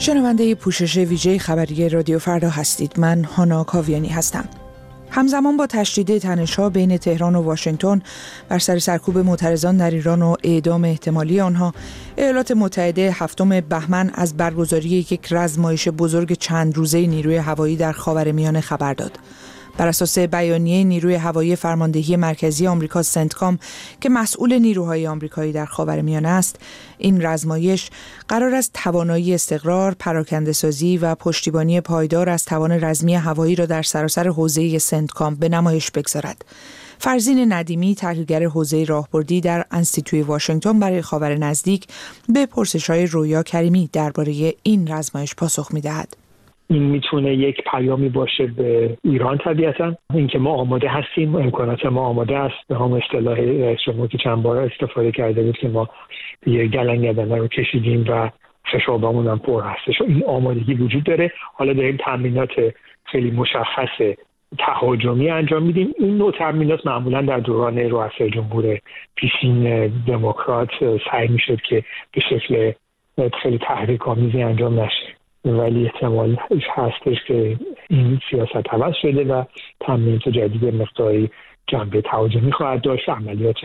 شنونده پوشش ویژه خبری رادیو فردا هستید. من هانا کاویانی هستم. همزمان با تشدید تنش‌ها بین تهران و واشنگتن بر سر سرکوب معترضان در ایران و اعدام احتمالی آنها، ایالات متحده 7 بهمن از برگزاری یک رزمایش بزرگ چند روزه نیروی هوایی در خاورمیانه خبر داد. بر اساس بیانیه نیروی هوایی فرماندهی مرکزی آمریکا سنتکام که مسئول نیروهای آمریکایی در خاورمیانه است، این رزمایش قرار است توانایی استقرار، پراکنده‌سازی و پشتیبانی پایدار از توان رزمی هوایی را در سراسر حوزه سنتکام به نمایش بگذارد. فرزین ندیمی، تحلیلگر حوزه راهبردی در انستیتوی واشنگتن برای خاور نزدیک، به پرسش‌های رویا کریمی درباره این رزمایش پاسخ می‌دهد. این میتونه یک پیامی باشه به ایران، طبیعتاً اینکه ما آماده هستیم، امکانات ما آماده است. به هم اصطلاح رئیس جمهور که چند بار استفاده کرده بود که ما یه گلنگ بدنه رو کشیدیم و خشابمون هم پر هستش. این آمادگی وجود داره. حالا داریم تمرینات خیلی مشخص تهاجمی انجام میدیم. این نوع تمرینات معمولاً در دوران رؤسای جمهور پیشین دموکرات سعی میشد که به شکل خیلی تحریک‌آمیزی انجام نشه، ولی احتمال هستش که این سیاست عوض شده و تمرینات جدید مقداری جنبه تهاجمی خواهد داشت، عملیات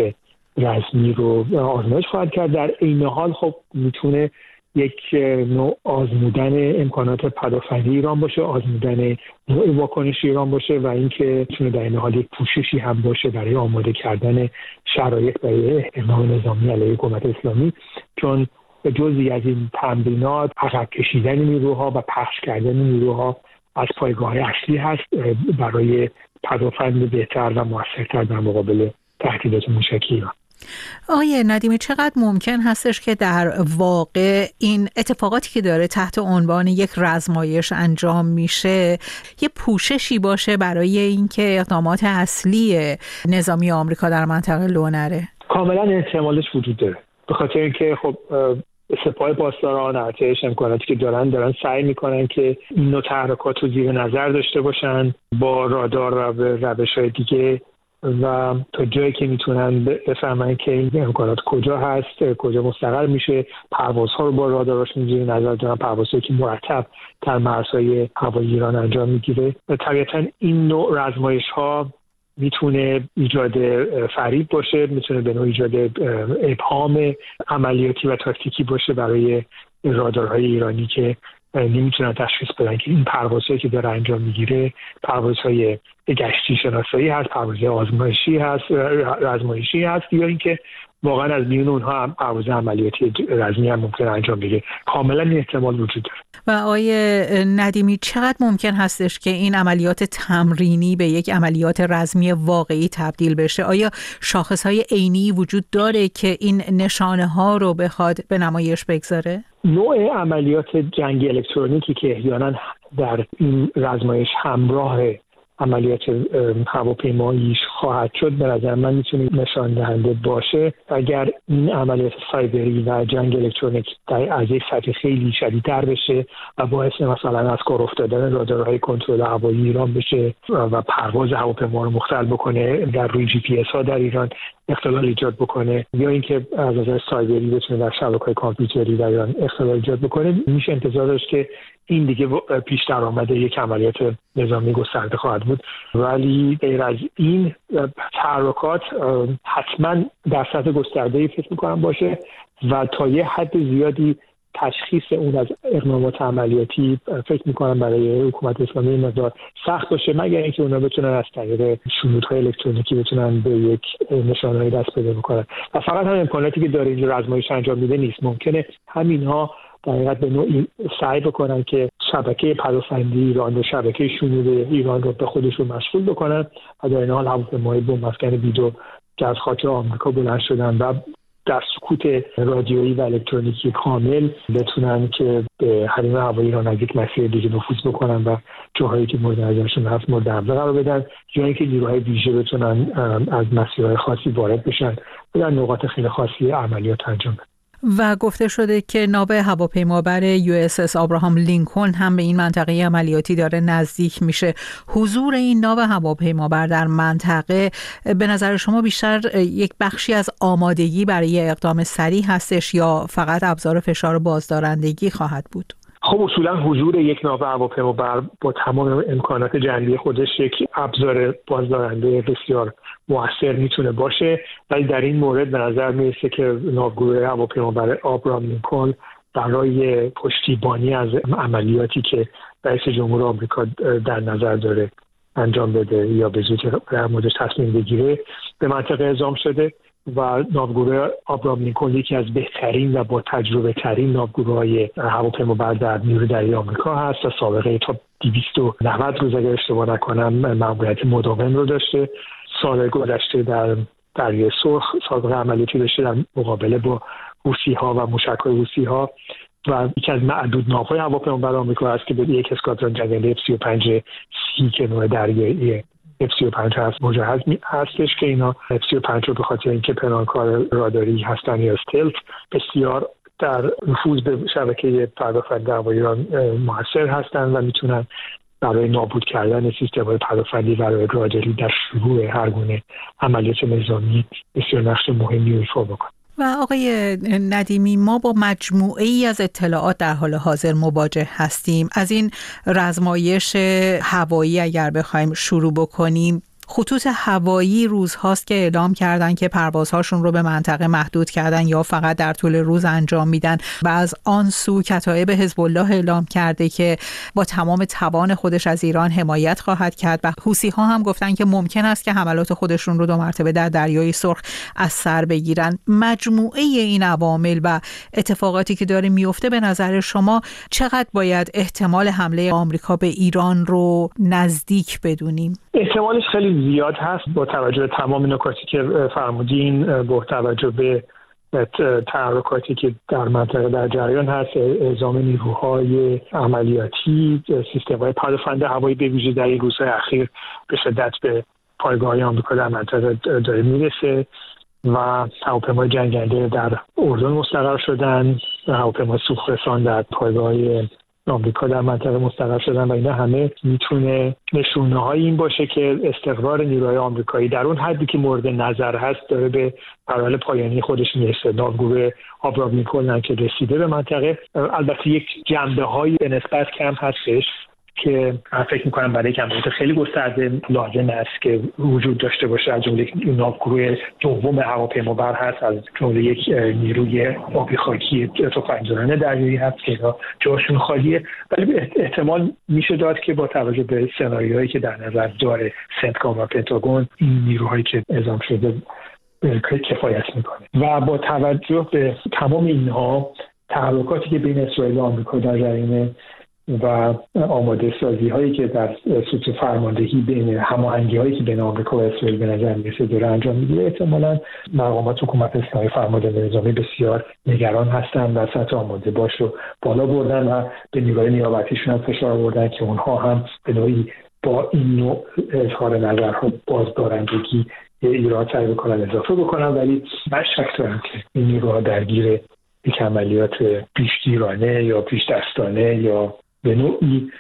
رزمی رو آزمایش خواهد کرد. در این حال خب میتونه یک نوع آزمودن امکانات پدافندی ایران باشه، آزمودن نوع واکنش ایران باشه و اینکه میتونه در این حال یک پوششی هم باشه برای آماده کردن شرایط برای اقدام نظامی علیه حکومت اسلامی، چون جزئی از این تمرینات عقب کشیدن نیروها و پخش کردن نیروها از پایگاه اصلی هست برای پدافند بهتر و موثرتر در مقابل تهدیدات موشکی ایران. آقای ندیمی، چقدر ممکن هستش که در واقع این اتفاقاتی که داره تحت عنوان یک رزمایش انجام میشه یه پوششی باشه برای اینکه اقدامات اصلی نظامی آمریکا در منطقه لو نره؟ کاملا احتمالش وجود داره، به خاطر اینکه خب سپاه پاسداران، ارتش، امکاناتی که دارن سعی میکنن که این نوع تحرکات رو زیر نظر داشته باشن با رادار و روش‌های دیگه و تا جایی که میتونن بفهمن که این امکانات کجا هست، کجا مستقر میشه، پروازها رو با رادارشون زیر نظر دارن، پروازهایی که مرتب در مرزهای هوایی ایران انجام میگیره. و طبیعتاً این نوع رزمایش‌ها میتونه ایجاد فریب باشه، میتونه به نوع ایجاد ابهام عملیاتی و تاکتیکی باشه برای رادارهای ایرانی که نمیتونن تشخیص بدن که این پروازهایی که داره انجام میگیره پروازهای گشتی شناسایی هست، پروازهای آزمایشی هست یا اینکه واقعا از میون اونها هم پرواز عملیاتی رزمی هم ممکن انجام بگیره. کاملا این احتمال وجود داره. و آقای ندیمی، چقدر ممکن هستش که این عملیات تمرینی به یک عملیات رزمی واقعی تبدیل بشه؟ آیا شاخصهای عینی وجود داره که این نشانه ها رو بخواد به نمایش بگذاره؟ نوع عملیات جنگی الکترونیکی که احیانا در این رزمایش همراه عملیات هواپیماییش خواهد شد، به نظر من میتونه نشان دهنده باشه. اگر این عملیات سایبری و جنگ الکترونیک از یک سطح خیلی شدیدتر بشه و باعث مثلا از کار افتادن رادارهای کنترل هوایی ایران بشه و پرواز هواپیما رو مختل بکنه، در روی جی پی اس ها در ایران اختلال ایجاد بکنه، یا اینکه از نظر سایبری بتونه در شبکه‌های کامپیوتری در ایران اختلال ایجاد بکنه، میشه انتظار داشت که این دیگه پیش درآمد یک عملیات نظامی گسترده خواهد بود. ولی غیر از این تحرکات حتما در سطح گسترده‌ای فکر می‌کنم باشه و تا یه حد زیادی تشخیص اون از اقدامات عملیاتی فکر می‌کنم برای حکومت اسلامی مقدار سخت باشه، مگر اینکه اونا بتونن از طریق شنودهای الکترونیکی بتونن به یک نشانه‌ای دست پیدا بکنن. و فقط هم امکاناتی که داره اینجا رزمایش انجام میده نیست، ممکنه همینها در حقیقت به نوعی سعی بکنن که شبکه پدافندی ایران و شبکه شنود ایران رو به خودشون مشغول بکنن و در این حال هواپیمای بمب افکن بیدو که از خاک آمریکا بلند شدن و در سکوت رادیویی و الکترونیکی کامل بتونن که به حریم هوایی ایران از یک مسیر دیگه نفوذ بکنن و جاهایی که مورد نظرشون هست مورد حمله قرار بدن، جایی که نیروهای ویژه بتونن از مسیرهای خاصی وارد بشن و در نقاط خیلی خاصی عملیات انجام بدن. و گفته شده که ناو هواپیمابر USS آبراهام لینکلن هم به این منطقه عملیاتی داره نزدیک میشه. حضور این ناو هواپیمابر در منطقه به نظر شما بیشتر یک بخشی از آمادگی برای اقدام سریع هستش یا فقط ابزار فشار بازدارندگی خواهد بود؟ خب اصولا حضور یک ناو هواپیما با تمام امکانات جنگی خودش یک ابزار بازدارنده بسیار مؤثر میتونه باشه، ولی در این مورد به نظر میرسه که ناوگروه هواپیمابر آبراهام لینکلن برای پشتیبانی از عملیاتی که رئیس جمهور آمریکا در نظر داره انجام بده یا به زودی در موردش تصمیم بگیره به منطقه اعزام شده و ناوگروه آبراهام لینکلن یکی از بهترین و با تجربه ترین ناوگروه‌های هواپیمابر در نیروی دریایی آمریکا هست و سابقه تا 290 روز اگر اشتباه نکنم مأموریت مداوم رو داشته. سال گذشته در دریای سرخ سابقه عملیاتی داشته در مقابله با حوثی‌ها و موشک‌های حوثی‌ها و یکی از معدود ناوهای هواپیمابر آمریکا هست که به یک اسکادران جنگنده F-35C که نوع دریایی F-35 هست مجهز هستش که اینا F-35 رو به خاطر اینکه پنهانکار راداری هستن یا استلت بسیار در نفوذ به شبکه پرداختنی هوایی ایران موثر هستن و میتونن برای نابود کردن سیستم‌های پرداختنی و راداری در شروع هر گونه عملیات نظامی بسیار نقش مهمی ایفا بکنن. و آقای ندیمی، ما با مجموعه ای از اطلاعات در حال حاضر مواجه هستیم. از این رزمایش هوایی اگر بخوایم شروع بکنیم، خطوط هوایی روزهاست که اعلام کردن که پروازهاشون رو به منطقه محدود کردن یا فقط در طول روز انجام میدن و از آن سو کتایب حزب الله اعلام کرده که با تمام توان خودش از ایران حمایت خواهد کرد و حوثی‌ها هم گفتن که ممکن است که حملات خودشون رو 2 مرتبه در دریای سرخ از سر بگیرن. مجموعه این عوامل و اتفاقاتی که داره میفته به نظر شما چقدر باید احتمال حمله آمریکا به ایران رو نزدیک بدونیم؟ احتمالش خیلی زیاد هست با توجه به تمام نکاتی که فرمودین، با توجه به تحرکاتی که در منطقه در جریان هست، اعزام نیروهای عملیاتی، سیستم‌های پدافند هوایی به ویژه در این روزهای اخیر به شدت به پایگاه‌های آمریکا در منطقه داره میرسه و هواپیمای جنگنده در اردن مستقر شدن، هواپیمای سوخت‌رسان در پایگاه‌های آمریکا در منطقه مستقر شدن و اینا همه میتونه نشونه‌های این باشه که استقرار نیروهای آمریکایی در اون حدی که مورد نظر هست داره به مراحل پایانی خودش میرسه. ناوگروه آبراهام لینکلن که رسیده به منطقه، البته یک جنبه‌هایی به نسبت کم هستش که من فکر می‌کنم برای یک عملیات خیلی گسترده لازم است که وجود داشته باشه. از جمله ناوگروه دوم هواپیمابر هست، از جمله یک نیروی آبی خاکی تفنگزنان دریایی هست که جاشون خالیه، ولی احتمال میشه داد که با توجه به سناریوهایی که در نظر داره سنتکام و پنتاگون این نیروهایی که اعزام شده کفایت میکنه و با توجه به تمام اینها تحرکاتی که بین اسرائیل و آمریکا در جریان و آماده سازی هایی که در سطح فرماندهی بین هماهنگی هایی که بین آمریکا و اسرائیل به نظر میرسه داره انجام میگیره، احتمالاً مقامات حکومت اسلامی فرمانده نظامی بسیار نگران هستن و سطح آماده باش رو بالا بردن و به نیروهای نیابتیشون هم فشار آوردن که اونها هم به نوعی با این نوع اظهار نظرها بازدارندگی ایران سعی بکنن اضافه بکنن، ولی من شک دارم که این نیروها درگیر یک عملیات پیشگیرانه یا پیش دستانه یا به نوعی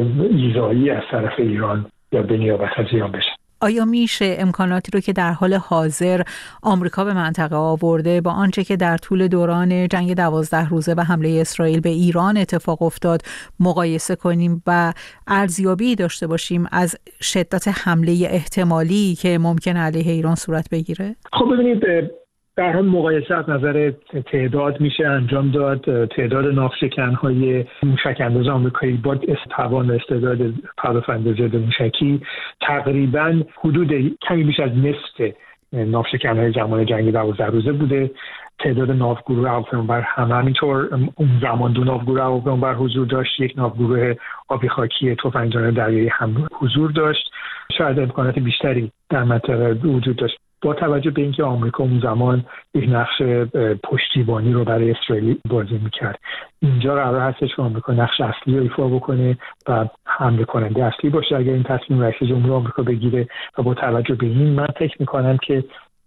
ایذایی از طرف ایران یا به نیابت از ایران بشه. آیا میشه امکاناتی رو که در حال حاضر آمریکا به منطقه آورده با آنچه که در طول دوران جنگ 12 روزه و حمله اسرائیل به ایران اتفاق افتاد مقایسه کنیم و ارزیابی داشته باشیم از شدت حمله احتمالی که ممکن علیه ایران صورت بگیره؟ خب ببینید، در حال مقایسه از نظر تعداد میشه انجام داد. تعداد ناوشکن‌های موشک‌انداز آمریکایی با توان استعداد پدافند ضد موشکی تقریباً حدود کمی بیش از نصف ناوشکن‌های زمان جنگ 12 روزه بوده. تعداد ناوگروه هواپیمابر هم همینطور. اون زمان 2 ناوگروه هواپیمابر حضور داشت، 1 ناوگروه آبی خاکی تفنگزنان دریایی هم حضور داشت. شاید امکانات بیشتری در منطقه وجود داشت. با توجه به اینکه آمریکا اون زمان یک نقش پشتیبانی رو برای اسرائیل بازی میکرد، اینجا قرار هستش که آمریکا نقش اصلی رو ایفا بکنه و حمله کننده اصلی باشه اگر این تصمیم رئیس جمهور آمریکا بگیره. و با توجه به این من فکر میکنم که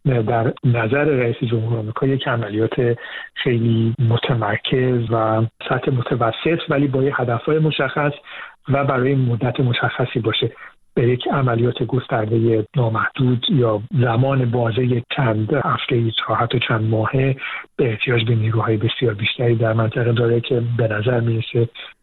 در نظر رئیس جمهور آمریکا یک عملیات خیلی متمرکز و سطح متوسط ولی با یک هدفهای مشخص و برای مدت مشخصی باشه. به یک عملیات گسترده نامحدود یا زمان بازه چند هفته تا حتی چند ماهه به احتیاج به نیروهای بسیار بیشتری در منطقه داره که به نظر میرسه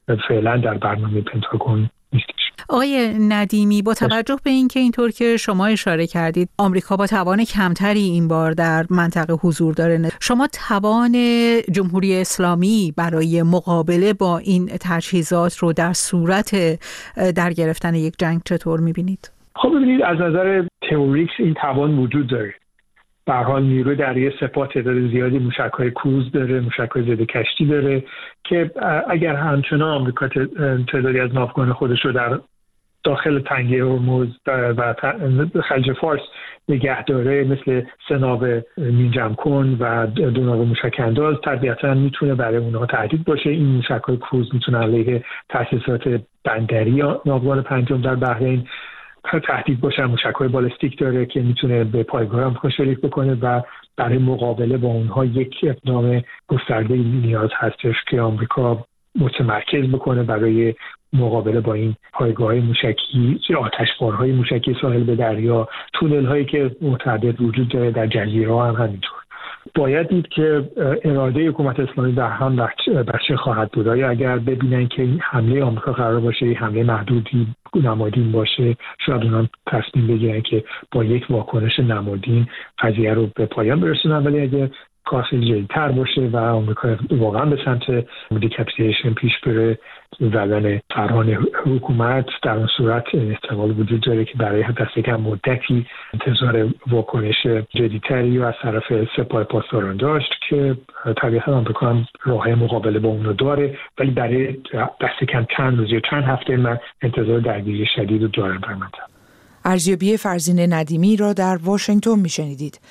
فعلا در برنامه پنتاگون نیستش. آقای ندیمی، با توجه به اینکه اینطور که شما اشاره کردید آمریکا با توان کمتری این بار در منطقه حضور داره، شما توان جمهوری اسلامی برای مقابله با این تجهیزات رو در صورت در گرفتن یک جنگ چطور می‌بینید؟ خب ببینید، از نظر تئوریک این توان وجود داره. به هر حال نیروی دریایی سپاه تعداد زیادی موشک‌های کروز داره، موشک‌های ضد کشتی داره که اگر همچنان آمریکا تعدادی از ناوگان خودش رو در داخل تنگه هرمز و خلیج فارس نگه داره، مثل 3 ناو مینجم کن و 2 ناو موشک انداز، طبیعتاً میتونه برای اونها تهدید باشه. این موشک‌های کروز میتونه علیه تأسیسات بندری ناوگان پنجم در بحرین تهدید باشه. موشک‌های بالستیک داره که میتونه به پایگاه آمریکا شلیک بکنه و برای مقابله با اونها یک اقدام گسترده نیاز هستش که آمریکا متمرکز بکنه برای مقابله با این پایگاه‌های موشکی، آتشبارهای موشکی ساحل به دریا، تونل‌هایی که متعدد وجود داره در جزیره هم همینطور. باید دید که اراده حکومت اسلامی در هم بر چه خواهد بود. آیا اگر ببینن که این حمله آمریکا قرار باشه حمله محدودی نمادین باشه، شاید اونا تصمیم بگیرن که با یک واکنش نمادین قضیه رو به پایان برسونن. ولی اگه کار جدی‌تر باشه و آمریکا واقعا به سمت دیکاپیتیشن پیش بره، زدن فرهان حکومت، در اون صورت احتمال وجود داره که برای دست کم مدتی انتظار واکنش جدی‌تری از طرف سپاه پاسداران داشت که طبیعتا آمریکا هم راه مقابله با اونو داره، ولی برای دست کم چند روز یا چند هفته من انتظار درگیری شدید رو دارم در منطقه. ارزیابی فرزین ندیمی را در واشنگتن میشنیدید.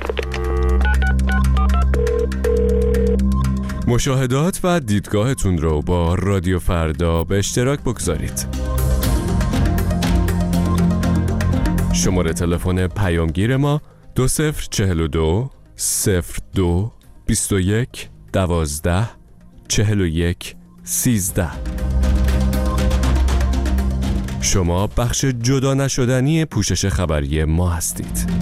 مشاهدات و دیدگاهتون رو با رادیو فردا به اشتراک بگذارید. شماره تلفن پیامگیر ما 2042 02 21 12 41 13. شما بخش جدا نشدنی پوشش خبری ما هستید.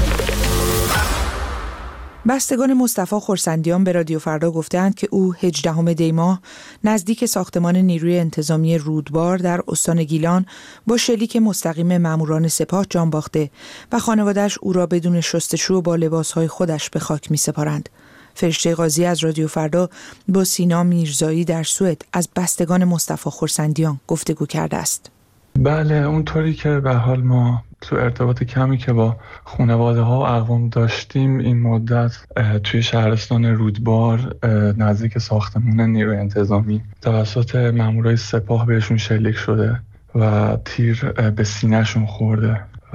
بستگان مصطفی خرسندیان به رادیو فردا گفتند که او 18 دی ماه نزدیک ساختمان نیروی انتظامی رودبار در استان گیلان با شلیک مستقیم ماموران سپاه جان باخته و خانواده‌اش او را بدون شستشو با لباسهای خودش به خاک می‌سپارند. فرشته قاضی از رادیو فردا با سینا میرزایی در سوئد از بستگان مصطفی خرسندیان گفتگو کرده است. بله، اونطوری که به حال ما تو ارتباط کمی که با خانواده ها و اقوام داشتیم این مدت توی شهرستان رودبار نزدیک ساختمان نیروی انتظامی توسط مامورای سپاه بهشون شلیک شده و تیر به سینه‌شون خورده و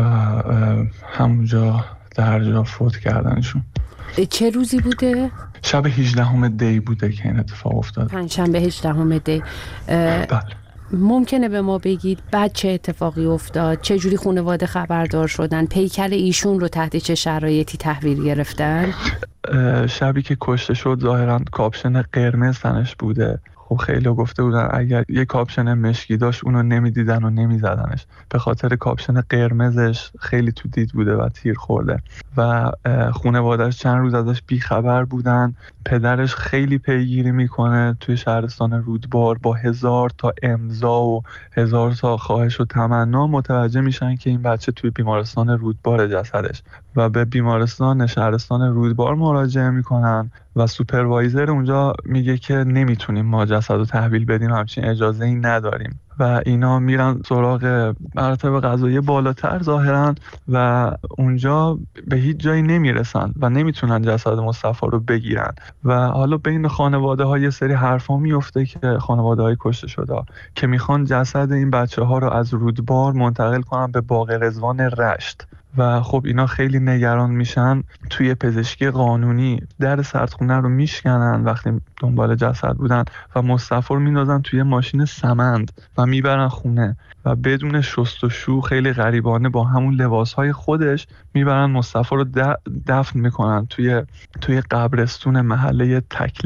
همونجا در جا فوت کردنشون. چه روزی بوده؟ شب 18 دی بوده که این اتفاق افتاد. پنجشنبه 18 دی. بله. ممکنه به ما بگید بعد چه اتفاقی افتاد؟ چه جوری خانواده خبردار شدن؟ پیکر ایشون رو تحت چه شرایطی تحویل گرفتن؟ شبی که کشته شد ظاهراً کاپشن قرمز تنش بوده. خب خیلی گفته بودن اگر یه کاپشن مشکی داشت اونو نمیدیدن و نمیزدنش، به خاطر کاپشن قرمزش خیلی تو دید بوده و تیر خورده و خانواده‌اش چند روز ازش بیخبر بودن. پدرش خیلی پیگیری میکنه توی شهرستان رودبار، با 1000 تا امضا و 1000 تا خواهش و تمنا متوجه میشن که این بچه توی بیمارستان رودبار جسدش و به بیمارستان شهرستان رودبار مراجعه میکنن و سوپروایزر اونجا میگه که نمیتونیم ما جسد رو تحویل بدیم، همچین اجازه ای نداریم و اینا میرن سراغ مراتب قضایی بالاتر ظاهرا و اونجا به هیچ جایی نمیرسن و نمیتونن جسد مصطفی رو بگیرن و حالا بین خانواده ها یه سری حرفا میفته که خانواده های کشته شده که میخوان جسد این بچه ها رو از رودبار منتقل کنن به باغ رضوان رشت و خب اینا خیلی نگران میشن. توی پزشکی قانونی در سردخونه رو میشکنن وقتی دنبال جسد بودن و مصطفی رو میندازن توی ماشین سمند و میبرن خونه و بدون شستشو خیلی غریبانه با همون لباسهای خودش میبرن مصطفی رو دفن میکنن توی قبرستون محله تکلیم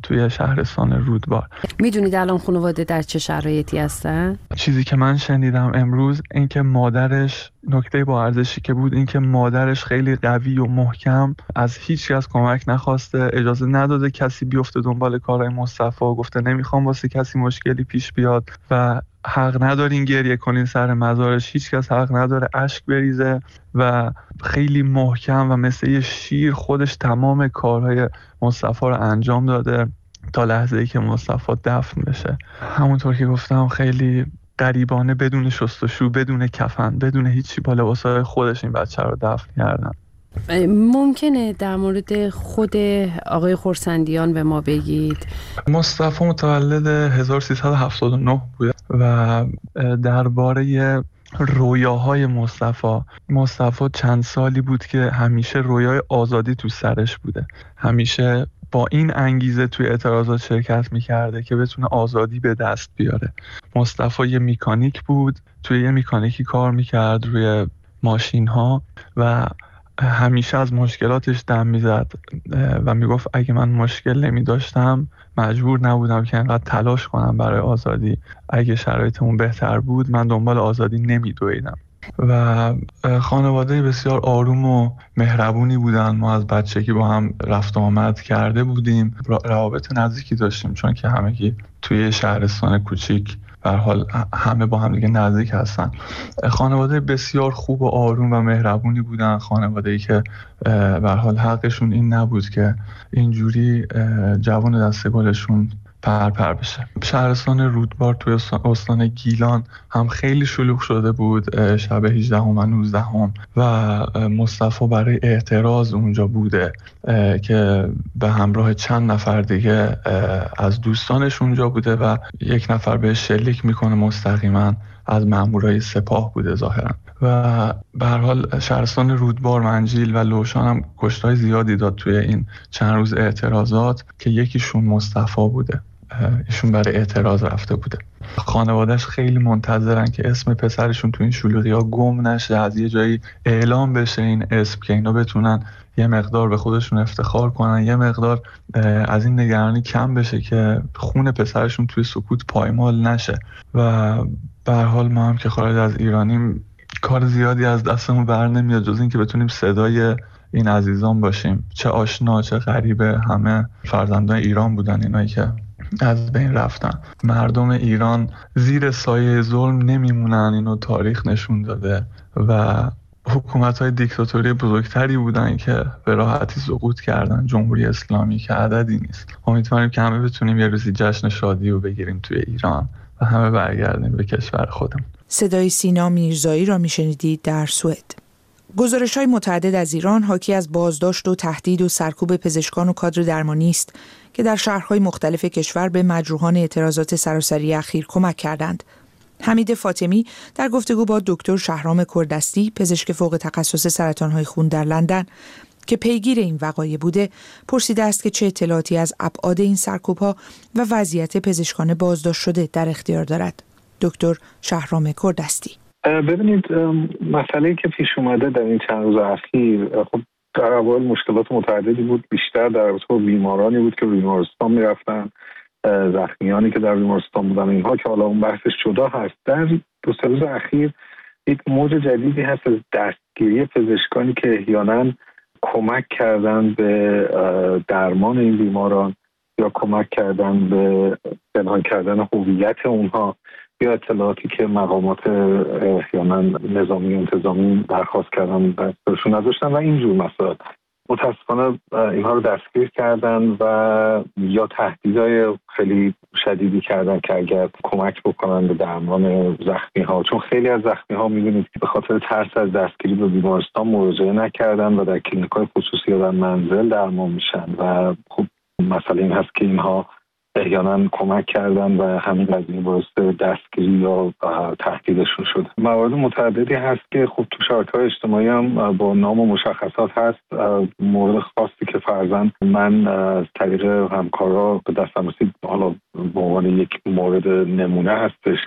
توی شهرستان رودبار. میدونید الان خانواده در چه شرایطی هستن؟ چیزی که من شنیدم امروز این که مادرش، نکته با ارزشی که بود این که مادرش خیلی قوی و محکم از هیچ کس کمک نخواسته، اجازه نداده کسی بیفته دنبال کارهای مصطفی، گفته نمیخوام واسه کسی مشکلی پیش بیاد و حق ندارین گریه کنین سر مزارش، هیچ کس حق نداره اشک بریزه و خیلی محکم و مثل یه شیر خودش تمام کارهای مصطفی رو انجام داده تا لحظه‌ای که مصطفی دفن بشه. همونطور که گفتم خیلی غریبانه بدون شستشو، بدون کفن، بدون هیچی با لباسای خودش این بچه رو دفن کردن. ممکنه در مورد خود آقای خورسندیان به ما بگید؟ مصطفی متولد 1379 بود و درباره رویاهای مصطفی چند سالی بود که همیشه رویای آزادی تو سرش بوده، همیشه با این انگیزه توی اعتراضات شرکت میکرده که بتونه آزادی به دست بیاره. مصطفی یه میکانیک بود، توی یه میکانیکی کار میکرد روی ماشین ها و همیشه از مشکلاتش دم میزد و میگفت اگه من مشکل نمی داشتم مجبور نبودم که انقدر تلاش کنم برای آزادی، اگه شرایطمون بهتر بود من دنبال آزادی نمی دویدم. و خانواده بسیار آروم و مهربونی بودن. ما از بچگی با هم رفت و آمد کرده بودیم، روابط نزدیکی داشتیم چون که همگی توی شهرستان کوچیک به هر حال همه با هم دیگه نزدیک هستن. خانواده بسیار خوب و آروم و مهربونی بودن، خانواده‌ای که به هر حال حقشون این نبود که اینجوری جوان دستگلشون پرپر بشه. شهرستان رودبار توی استان گیلان هم خیلی شلوغ شده بود شب 18 و 19 و مصطفی برای اعتراض اونجا بوده که به همراه چند نفر دیگه از دوستانش اونجا بوده و یک نفر بهش شلیک میکنه مستقیما از مامورای سپاه بوده ظاهرا و به هر حال شهرستان رودبار، منجیل و لوشان هم کشتای زیادی داد توی این چند روز اعتراضات که یکیشون مصطفی بوده، ایشون برای اعتراض رفته بوده. خانوادهش خیلی منتظرن که اسم پسرشون تو این شلوغی‌ها گم نشه، از یه جایی اعلام بشه این اسم که اینا بتونن یه مقدار به خودشون افتخار کنن، یه مقدار از این نگرانی کم بشه که خون پسرشون توی سکوت پایمال نشه. و به هر حال ما هم که خارج از ایرانیم کار زیادی از دستمون بر نمیاد جز این که بتونیم صدای این عزیزان باشیم، چه آشنا چه غریبه، همه فرزندان ایران بودن اینایی که از بین رفتن. مردم ایران زیر سایه ظلم نمیمونن، اینو تاریخ نشون داده و حکومت‌های دیکتاتوری بزرگتری بودن که به راحتی سقوط کردن، جمهوری اسلامی که عددی نیست. امیدواریم که همه بتونیم یه روزی جشن شادی رو بگیریم توی ایران و همه برگردیم به کشور خودمون. صدای سینا میرزایی را میشنیدید در سوئد. گزارش‌های متعدد از ایران حاکی از بازداشت و تهدید و سرکوب پزشکان و کادر درمانی است که در شهرهای مختلف کشور به مجروحان اعتراضات سراسری اخیر کمک کردند. حمید فاطمی در گفتگو با دکتر شهرام کردستی، پزشک فوق تخصص سرطان‌های خون در لندن که پیگیر این وقایع بوده، پرسیده است که چه اطلاعاتی از ابعاد این سرکوب‌ها و وضعیت پزشکان بازداشت شده در اختیار دارد. دکتر شهرام کردستی: ببینید، مسئله‌ای که پیش اومده در این چند روز اخیر، خب در اول مشکلات متعددی بود، بیشتر در رابطه با بیمارانی بود که بیمارستان میرفتن، زخمیانی که در بیمارستان بودن، اینها که حالا اون بحثش جدا هست. در دو سه روز اخیر یک موج جدیدی هست از دستگیری پزشکانی که احیانا کمک کردن به درمان این بیماران یا کمک کردن به پنهان کردن هویت اونها یا اطلاعاتی که مقامات احیانا نظامی و انتظامی درخواست کردن دستشون نداشتن و اینجور مسائل. متاسفانه اینها رو دستگیر کردن و یا تهدیدهای خیلی شدیدی کردن که اگر کمک بکنن به درمان زخمی ها، چون خیلی از زخمی ها می‌بینید که به خاطر ترس از دستگیری به بیمارستان مراجعه نکردن و در کلینیک‌های خصوصی یا در منزل درمان میشن و خب مسئله این هست که اینها احیانا کمک کردن و همین قضیه باعث دستگیری یا تهدیدشون شد. موارد متعددی هست که خب تو شبکه‌های اجتماعی هم با نام و مشخصات هست. مورد خاصی که فرضاً من از طریق همکارا به دستم رسید، حالا به عنوان یک مورد نمونه هستش که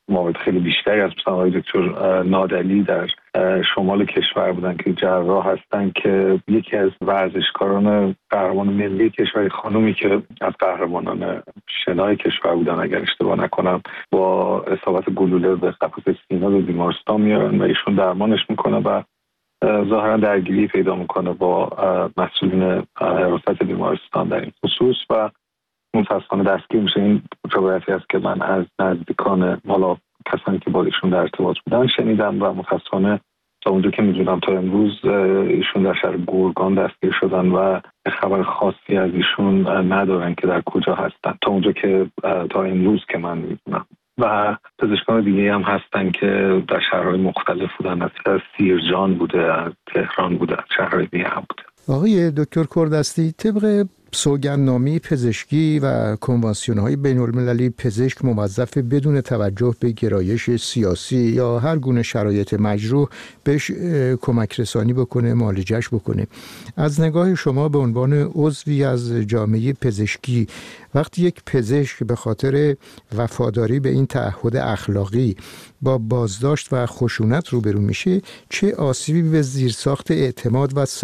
موارد خیلی بیشتری از مثلا آقای دکتر نادلی در شمال کشور بودن که جراح هستن که یکی از ورزشکاران قهرمان ملی کشور، خانومی که از قهرمانان شنای کشور بودن اگر اشتباه نکنم، با اصابت گلوله به قفسه سینه به بیمارستان میارن و ایشون درمانش میکنه و ظاهرا درگیری پیدا میکنه با مسئولین حراست بیمارستان در این خصوص و متاسفانه دستگیر میشه. این روایتی است که من از نزدیکان حالا کسانی که با ایشون در ارتباط بودن شنیدم و متاسفانه تا اونجا که میدونم تا امروز ایشون در شهر گرگان دستگیر شدن و خبر خاصی از ایشون ندارن که در کجا هستن تا اونجا که تا امروز که من میدونم. و پزشکان دیگه هم هستن که در شهرهای مختلف بودن، از سیرجان بوده، از تهران بوده، از شهرهای دیگه هم بوده. آقای دکتر کوردستی، طبق سوگندنامه پزشکی و کنوانسیون‌های بین‌المللی پزشک موظف بدون توجه به گرایش سیاسی یا هر گونه شرایط مجروح بهش کمک رسانی بکنه، معالجهش بکنه. از نگاه شما به عنوان عضوی از جامعه پزشکی، وقتی یک پزشک به خاطر وفاداری به این تعهد اخلاقی با بازداشت و خشونت روبرو میشه، چه آسیبی به زیرساخت اعتماد و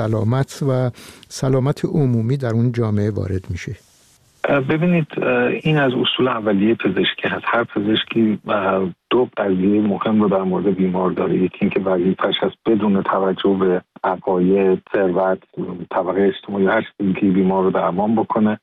سلامت عمومی در اون جامعه وارد میشه؟ ببینید، این از اصول اولیه پزشکی هست. هر پزشکی دو قضیه مهم رو در مورد بیمار داره. یکی این که وظیفه‌اش هست بدون توجه به عقاید، ثروت، طبقه اجتماعی، هر چیزی که بیمار رو درمان بکنه،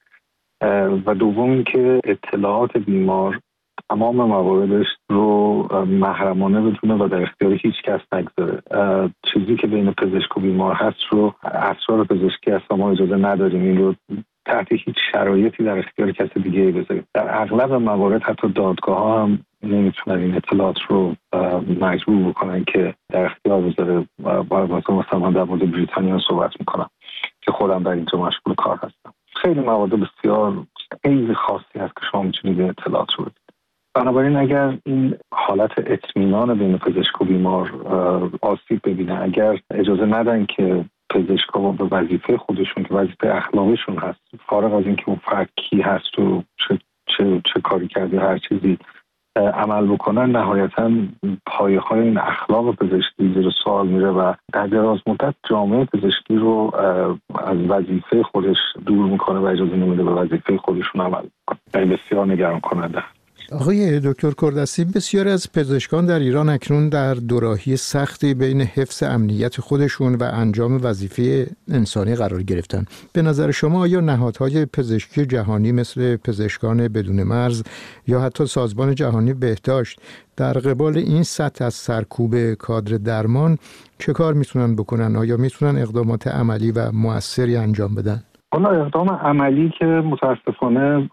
و دوم این که اطلاعات بیمار تمام مواردش رو محرمانه بدونه و در اختیار هیچ کس نگذاره. چیزی که بین پزشک و بیمار هست رو اسرار پزشکی هست و ما اجازه نداریم این رو تحت هیچ شرایطی در اختیار کسی دیگه بذاریم. در اغلب موارد حتی دادگاه ها هم نمیتونن این اطلاعات رو مجبور بکنن که در اختیار بذاره. مثلا در مورد بریتانیا صحبت میکنم که خودم در اینجا مشغول کار هستم. خیلی موارد بسیار خیلی خاصی هست که شما میتونید این اطلاعات رو بدید. بنابراین اگر این حالت اطمینان بین پزشک و بیمار آسیب ببینه، اگر اجازه ندن که پزشک‌ها به وظیفه خودشون که وظیفه اخلاقیشون هست، فارغ از اینکه اون فرد کی هست و چه کاری کرده هر چیزی عمل بکنن، نهایتاً پایه‌های این اخلاق پزشکی زیر سوال میره و در دراز مدت جامعه پزشکی رو از وظیفه خودش دور میکنه و اجازه نمیده به وظیفه خودشون عمل کنه. بسیار نگران کننده. آقای دکتر کوردستی، بسیاری از پزشکان در ایران اکنون در دوراهی سختی بین حفظ امنیت خودشون و انجام وظیفه انسانی قرار گرفتن. به نظر شما آیا نهادهای پزشکی جهانی مثل پزشکان بدون مرز یا حتی سازمان جهانی بهداشت در قبال این سطح از سرکوب کادر درمان چه کار میتونن بکنن؟ آیا میتونن اقدامات عملی و مؤثری انجام بدن؟ حالا اقدام عملی که متاسفانه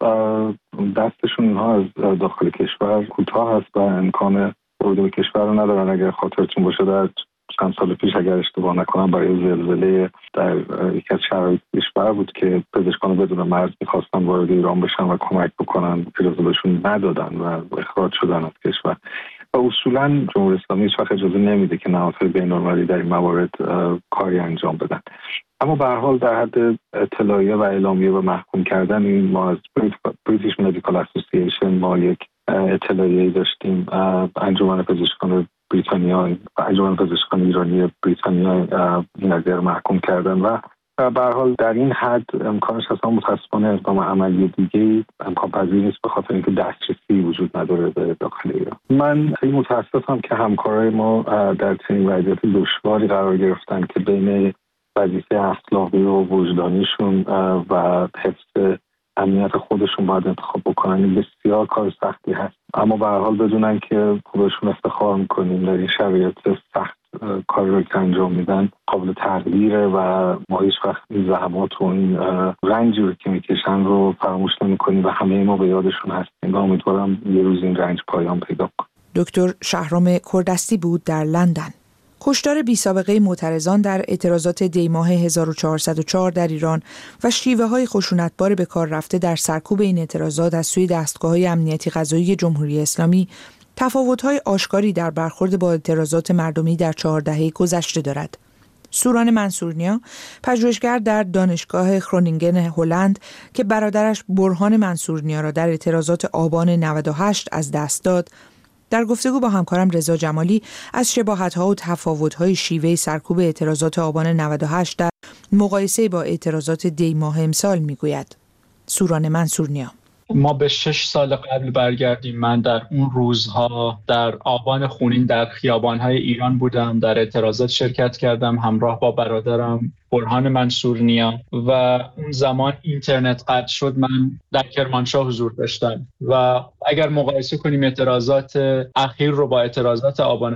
دستشون اینها از داخل کشور کوتاه هست و امکان ورود به کشور رو ندارن. اگر خاطرتون باشه در چند سال پیش اگر اشتباه نکنم برای زلزله در یکی از شرایط کشور بود که پزشکان بدون مرز میخواستن وارد ایران بشن و کمک بکنن، اجازه بهشون ندادن و اخراج شدن از کشور. و اصولا جمهوری اسلامی هیچ وقت اجازه نمیده که نهادهای بین‌المللی در این موارد کاری انجام بدن. اما به هر حال در حد اطلاعیه و اعلامیه و محکوم کردن این، ما از بریتیش مدیکال اسوسییشن ما یک اطلاعیه‌ای داشتیم، انجمن پزشکان بریتانیا و انجمن پزشکان ایرانی بریتانیا این قضیه رو محکوم کردن و به هر حال در این حد امکانش هست. متاسفانه اقدام عملی دیگه امکان پذیر نیست به خاطر اینکه دسترسی وجود نداره به داخل ایران. من خیلی متاسفم که همکارای ما در چنین وضعیت دشواری قرار گرفتن که بین وظیفه اخلاقی و وجدانیشون و حفظ امنیت خودشون باید انتخاب بکنن. بسیار کار سختی هست، اما به هر حال بدونن که خودشون افتخار میکنیم در این شرایط سخت کاری رو که انجام میدن قابل تقدیره و ما هیچ وقت این زحمات و این رنجی رو که میکشن رو فراموش نمی‌کنیم و همه ما به یادشون هستیم و امیدوارم یه روز این رنج پایان پیدا کنه. دکتر شهرام کوردستی بود در لندن. کشتار بی‌سابقه معترضان در اعتراضات دی‌ماه 1404 در ایران و شیوه‌های خشونتبار به کار رفته در سرکوب این اعتراضات از سوی دستگاه‌های امنیتی قضایی جمهوری اسلامی تفاوت‌های آشکاری در برخورد با اعتراضات مردمی در 4 دهه گذشته دارد. سوران منصورنیا، پژوهشگر در دانشگاه گرونینگن هلند که برادرش برهان منصورنیا را در اعتراضات آبان 98 از دست داد، در گفتگو با همکارم رضا جمالی از شباهت‌ها و تفاوت‌های شیوه سرکوب اعتراضات آبان 98 در مقایسه با اعتراضات دی ماه امسال میگوید. سوران منصورنیا: ما به 6 سال قبل برگردیم. من در اون روزها در آبان خونین در خیابان‌های ایران بودم، در اعتراضات شرکت کردم همراه با برادرم برهان منصورنیا و اون زمان اینترنت قطع شد. من در کرمانشاه حضور داشتم و اگر مقایسه کنیم اعتراضات اخیر رو با اعتراضات آبان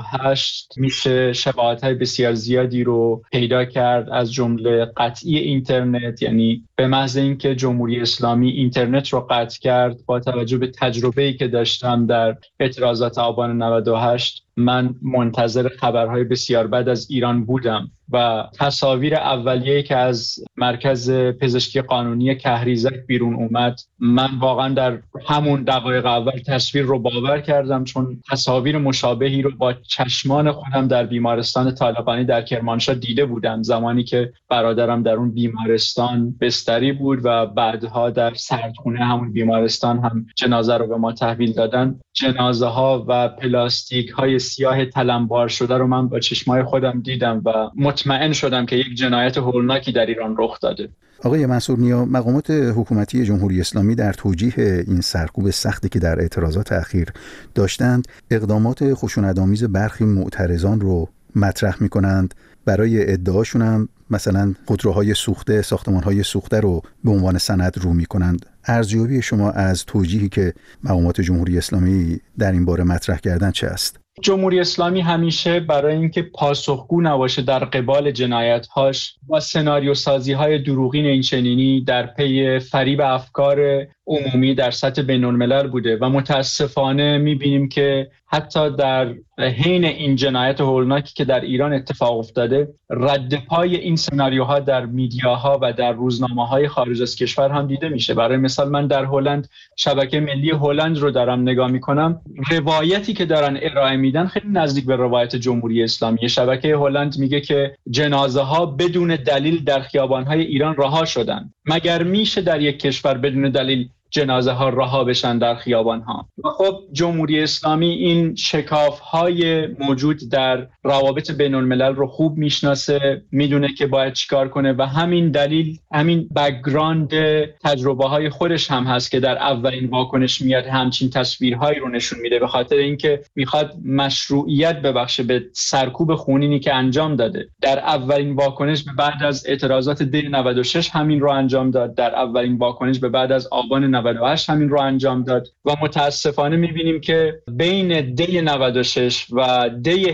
98 میشه شباهت‌های بسیار زیادی رو پیدا کرد، از جمله قطعی اینترنت، یعنی به محض اینکه جمهوری اسلامی اینترنت رو قطع کرد با توجه به تجربه‌ای که داشتم در اعتراضات آبان 98 من منتظر خبرهای بسیار بد از ایران بودم و تصاویر اولیه‌ای که از مرکز پزشکی قانونی کهریزک بیرون اومد، من واقعا در همون دقایق اول تصویر رو باور کردم، چون تصاویر مشابهی رو با چشمان خودم در بیمارستان طالقانی در کرمانشاه دیده بودم، زمانی که برادرم در اون بیمارستان بستری بود و بعدها در سردخونه همون بیمارستان هم جنازه رو به ما تحویل دادن. جنازه ها و پلاستیک های سیاه تلمبار شده رو من با چشمای خودم دیدم و مطمئن شدم که یک جنایت هولناکی در ایران رخ داده. آقای منصورنیا، مقامات حکومتی جمهوری اسلامی در توجیه این سرکوب سختی که در اعتراضات اخیر داشتند، اقدامات خشونت‌آمیز برخی معترضان رو مطرح می‌کنند. برای ادعاشون هم مثلا خودروهای سوخته، ساختمان‌های سوخته رو به عنوان سند رو می‌کنند. ارزیابی شما از توجیهی که مقامات جمهوری اسلامی در این باره مطرح کردن چه است؟ جمهوری اسلامی همیشه برای اینکه پاسخگو نباشه در قبال جنایت‌هاش با سناریو سازی‌های دروغین اینچنینی در پی فریب افکار عمومی در سطح بین‌الملل بوده و متاسفانه می‌بینیم که حتی در حین این جنایت هولناکی که در ایران اتفاق افتاده، رد پای این سناریوها در میدیاها و در روزنامه‌های خارج از کشور هم دیده میشه. برای مثال من در هلند شبکه ملی هلند رو دارم نگاه میکنم، روایتی که دارن ارائه میدن خیلی نزدیک به روایت جمهوری اسلامی. شبکه هلند میگه که جنازه ها بدون دلیل در خیابان‌های ایران رها شدن. مگر میشه در یک کشور بدون دلیل جنازه ها رها بشن در خیابان ها؟ و خب جمهوری اسلامی این شکاف های موجود در روابط بین الملل رو خوب میشناسه، میدونه که باید چیکار کنه و همین دلیل، همین بک‌گراند تجربه های خودش هم هست که در اولین واکنش میاد همچین تصویرهایی رو نشون میده، به خاطر اینکه میخواد مشروعیت ببخشه به سرکوب خونینی که انجام داده. در اولین واکنش به بعد از اعتراضات دی 96 همین رو انجام داد، در اولین واکنش به بعد از آبان 98 همین رو انجام داد و متاسفانه میبینیم که بین دی 96 و دی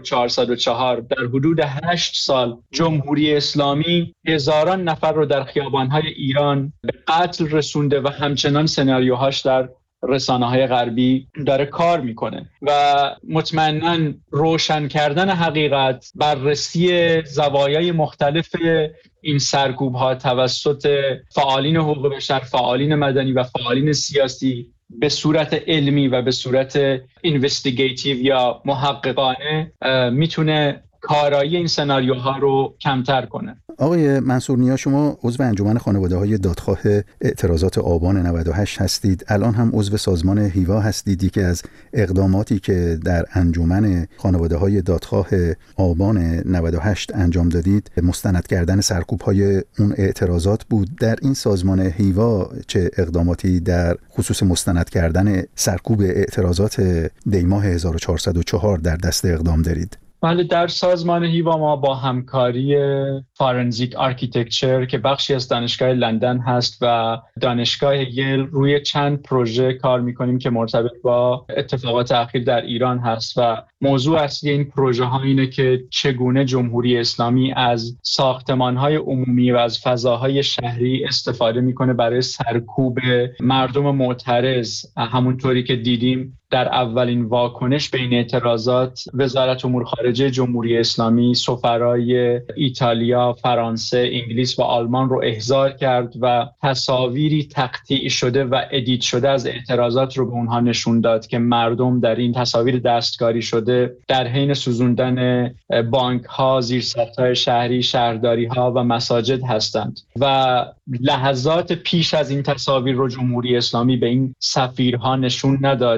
1404 در حدود 8 سال جمهوری اسلامی هزاران نفر رو در خیابان‌های ایران به قتل رسونده و همچنان سناریوهاش در رسانه‌های غربی داره کار میکنه و مطمئناً روشن کردن حقیقت، بررسی زوایای مختلف این سرکوب ها توسط فعالین حقوق بشر، فعالین مدنی و فعالین سیاسی به صورت علمی و به صورت اینوستیگیتیو یا محققانه میتونه کارایی این سناریوها رو کمتر کنه. آقای منصورنیا، شما عضو انجمن خانواده‌های دادخواه اعتراضات آبان 98 هستید. الان هم عضو سازمان هیوا هستید که از اقداماتی که در انجمن خانواده‌های دادخواه آبان 98 انجام دادید مستند کردن سرکوب‌های اون اعتراضات بود. در این سازمان هیوا چه اقداماتی در خصوص مستند کردن سرکوب اعتراضات دی ماه 1404 در دست اقدام دارید؟ بله، در سازمان هیوا ما با همکاری فارنزیک آرکیتکچر که بخشی از دانشگاه لندن هست و دانشگاه ییل روی چند پروژه کار میکنیم که مرتبط با اتفاقات اخیر در ایران هست و موضوع اصلی این پروژه ها اینه که چگونه جمهوری اسلامی از ساختمان‌های عمومی و از فضاهای شهری استفاده میکنه برای سرکوب مردم معترض. همونطوری که دیدیم در اولین واکنش به این اعتراضات، وزارت امور خارجه جمهوری اسلامی سفرای ایتالیا، فرانسه، انگلیس و آلمان رو احضار کرد و تصاویری تقطیع شده و ادیت شده از اعتراضات رو به اونها نشون داد که مردم در این تصاویر دستکاری شده در حین سوزوندن بانک‌ها، زیرساخت‌های شهری، شهرداری‌ها و مساجد هستند و لحظات پیش از این تصاویر رو جمهوری اسلامی به این سفیرها نشون نداد. لحظات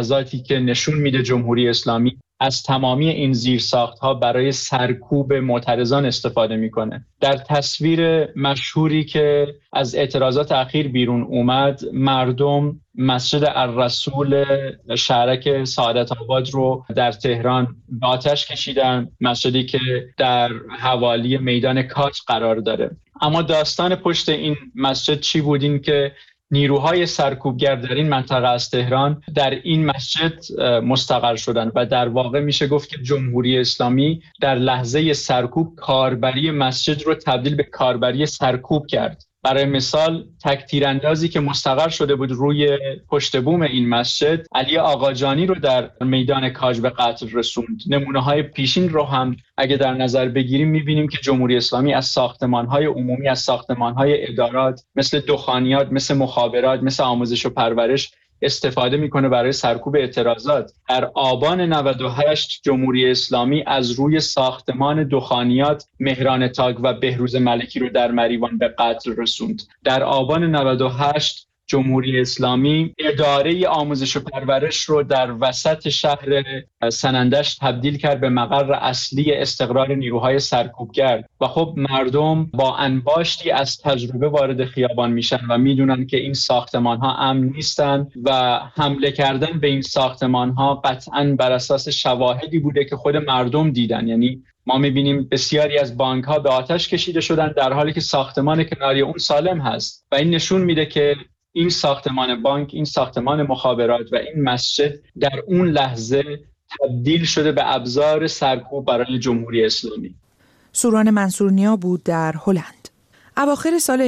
اعتراضاتی که نشون میده جمهوری اسلامی از تمامی این زیرساخت‌ها برای سرکوب معترضان استفاده میکنه. در تصویر مشهوری که از اعتراضات اخیر بیرون اومد، مردم مسجد الرسول شهرک سعادت آباد رو در تهران به آتش کشیدن، مسجدی که در حوالی میدان کاج قرار داره. اما داستان پشت این مسجد چی بود؟ این که نیروهای سرکوبگر در این منطقه از تهران در این مسجد مستقر شدند و در واقع میشه گفت که جمهوری اسلامی در لحظه سرکوب کاربری مسجد رو تبدیل به کاربری سرکوب کرد. برای مثال تک تیراندازی که مستقر شده بود روی پشت بوم این مسجد، علی آقاجانی رو در میدان کاج به قتل رسوند. نمونه‌های پیشین رو هم اگه در نظر بگیریم می‌بینیم که جمهوری اسلامی از ساختمان‌های عمومی، از ساختمان‌های ادارات مثل دخانیات، مثل مخابرات، مثل آموزش و پرورش استفاده میکنه برای سرکوب اعتراضات. در آبان 98 جمهوری اسلامی از روی ساختمان دخانیات مهران تاگ و بهروز ملکی رو در مریوان به قتل رسوند. در آبان 98 جمهوری اسلامی اداره آموزش و پرورش رو در وسط شهر سنندج تبدیل کرد به مقر اصلی استقرار نیروهای سرکوبگر و خب مردم با انباشتی از تجربه وارد خیابان میشن و میدونن که این ساختمان ها امن نیستن و حمله کردن به این ساختمان ها قطعاً بر اساس شواهدی بوده که خود مردم دیدن. یعنی ما می‌بینیم بسیاری از بانک‌ها به آتش کشیده شدن در حالی که ساختمان کناری اون سالم هست و این نشون میده که این ساختمان بانک، این ساختمان مخابرات و این مسجد در اون لحظه تبدیل شده به ابزار سرکوب برای جمهوری اسلامی. سوران منصورنیا بود در هلند. اواخر سال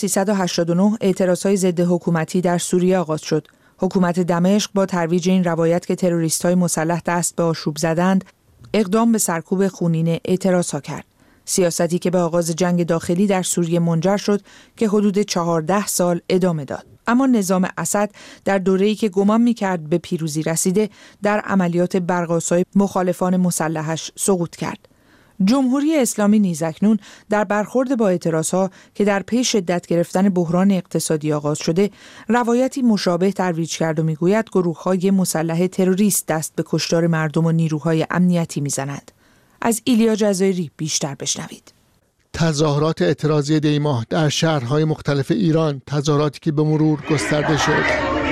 1389 اعتراضهای ضد حکومتی در سوریه آغاز شد. حکومت دمشق با ترویج این روایت که تروریست‌های مسلح دست به آشوب زدند، اقدام به سرکوب خونین اعتراضها کرد. سیاستی که به آغاز جنگ داخلی در سوریه منجر شد که حدود 14 سال ادامه داد. اما نظام اسد در دوره‌ای که گمان می‌کرد به پیروزی رسیده، در عملیات برق‌آسای مخالفان مسلحش سقوط کرد. جمهوری اسلامی نیز اکنون در برخورد با اعتراضها که در پی شدت گرفتن بحران اقتصادی آغاز شده، روایتی مشابه ترویج کرد و می‌گوید گروه‌های مسلح تروریست دست به کشتار مردم و نیروهای امنیتی می‌زنند. از ایلیا جزایری بیشتر بشنوید. تظاهرات اعتراضی دیماه در شهرهای مختلف ایران، تظاهراتی که به مرور گسترده شد.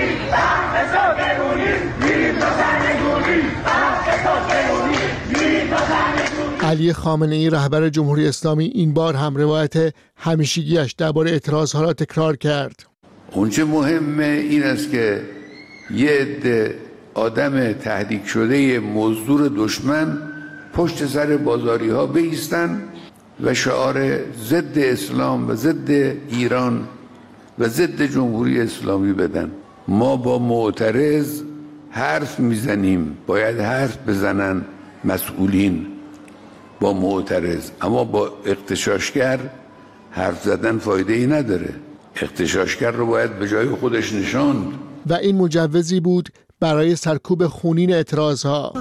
علی خامنه‌ای رهبر جمهوری اسلامی این بار هم روایت همیشگیش درباره اعتراضها را تکرار کرد. اونچه مهمه این است که یه عده آدم تهدید شده مزدور دشمن پشت سر بازاری ها بایستن و شعار ضد اسلام و ضد ایران و ضد جمهوری اسلامی بدن. ما با معترض حرف میزنیم، باید حرف بزنن مسئولین با معترض، اما با اغتشاشگر حرف زدن فایده ای نداره. اغتشاشگر رو باید به جای خودش نشاند. و این مجوزی بود برای سرکوب خونین اعتراضها.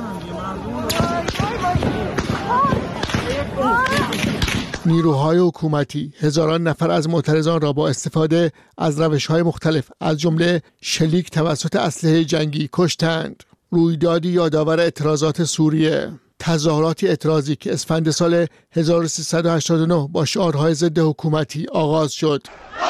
نیروهای حکومتی هزاران نفر از معترضان را با استفاده از روش‌های مختلف از جمله شلیک توسط اسلحه جنگی کشتند. رویدادی یادآور اعتراضات سوریه، تظاهراتی اعتراضی که اسفند سال 1389 با شعارهای ضد حکومتی آغاز شد.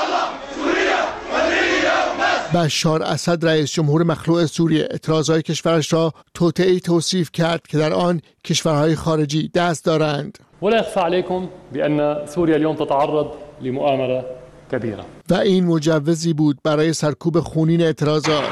بشار اسد رئیس جمهور مخلوع سوریه اعتراضهای کشورش را توطئه‌ای توصیف کرد که در آن کشورهای خارجی دست دارند. ولا يخفى عليكم بأن سوريا اليوم تتعرض لمؤامرة كبيرة. و این مجوزی بود برای سرکوب خونین اعتراضات.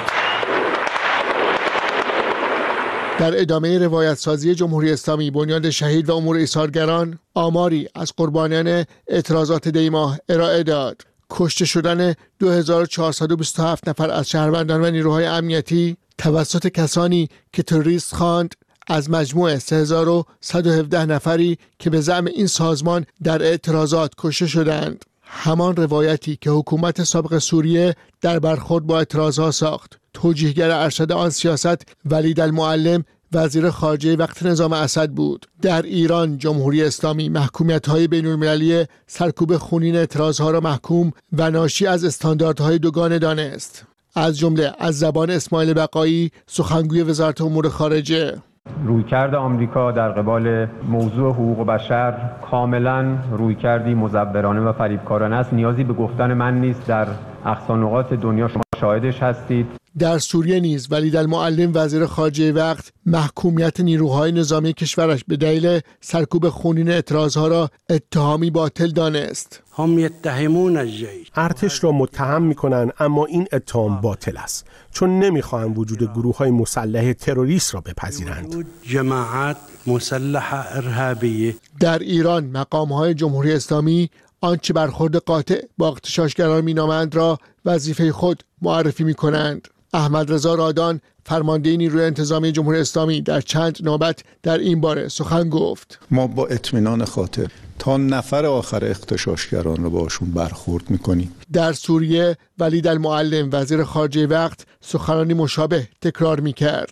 در ادامه روایت سازی جمهوری اسلامی، بنیاد شهید و امور ایثارگران آماری از قربانیان اعتراضات دیماه ارائه داد. کشته شدن 2427 نفر از شهروندان و نیروهای امنیتی توسط کسانی که تروریست خواند از مجموع 3117 نفری که به زعم این سازمان در اعتراضات کشته شدند. همان روایتی که حکومت سابق سوریه در برخورد با اعتراضها ساخت. توجیهگر ارشد آن سیاست ولید المعلم وزیر خارجه وقت نظام اسد بود. در ایران جمهوری اسلامی محکومیت‌های بین‌المللی سرکوب خونین اعتراضها را محکوم و ناشی از استانداردهای دوگانه دانست. از جمله از زبان اسماعیل بقایی سخنگوی وزارت امور خارجه. رویکرد آمریکا در قبال موضوع حقوق بشر کاملا رویکردی مزورانه و فریبکارانه است. نیازی به گفتن من نیست، در اقصا نقاط دنیا شما شاهدش هستید. در سوریه نیز ولیدالمعلم وزیر خارجه وقت محکومیت نیروهای نظامی کشورش به دلیل سرکوب خونین اعتراضها را اتهامی باطل دانست. هم یتهمون الجیش، ارتش را متهم می‌کنند، اما این اتهام باطل است، چون نمی‌خواهند وجود گروه‌های مسلح تروریست را بپذیرند. جماعات مسلحه ارهابیه. در ایران مقام‌های جمهوری اسلامی آنچه برخورد قاطع با اغتشاشگران مینامند را وظیفه خود معرفی می‌کنند. احمد رضا رادان فرمانده نیروی انتظامی جمهوری اسلامی در چند نوبت در این باره سخن گفت. ما با اطمینان خاطر تا نفر آخر اغتشاشگران را باشون برخورد میکنیم. در سوریه ولیدالمعلم وزیر خارجه وقت سخنانی مشابه تکرار میکرد.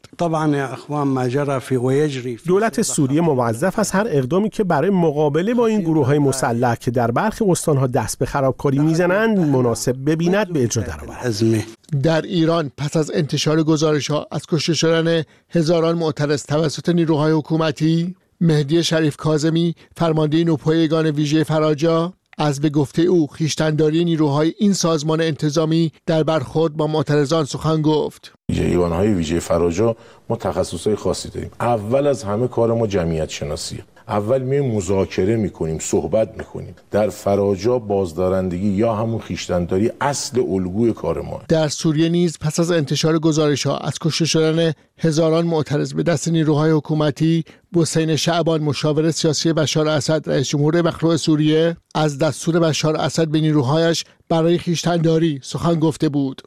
دولت سوریه موظف است هر اقدامی که برای مقابله با این گروه‌های مسلح که در برخی استان‌ها دست به خرابکاری میزنند مناسب ببیند به اجرا درآورد. در ایران پس از انتشار گزارش‌ها از کشته شدن هزاران معترض توسط نیروهای حکومتی، مهدی شریف کاظمی فرمانده نوپای یگان ویژه فراجا از به گفته او خویشتن‌داری نیروهای این سازمان انتظامی در برخورد با معترضان سخن گفت. یگانهای ویژه فراجا ما تخصصهای خاصی داریم. اول از همه کار ما جمعیت شناسیه. اول مذاکره میکنیم، صحبت میکنیم. در فراجا بازدارندگی یا همون خویشتن‌داری اصل الگوی کار ما. در سوریه نیز پس از انتشار گزارش‌ها از کشته شدن هزاران معترض به دست نیروهای حکومتی، حسین شعبان مشاور سیاسی بشار اسد رئیس جمهور مخلوع سوریه از دستور بشار اسد به نیروهایش برای خویشتن‌داری سخن گفته بود.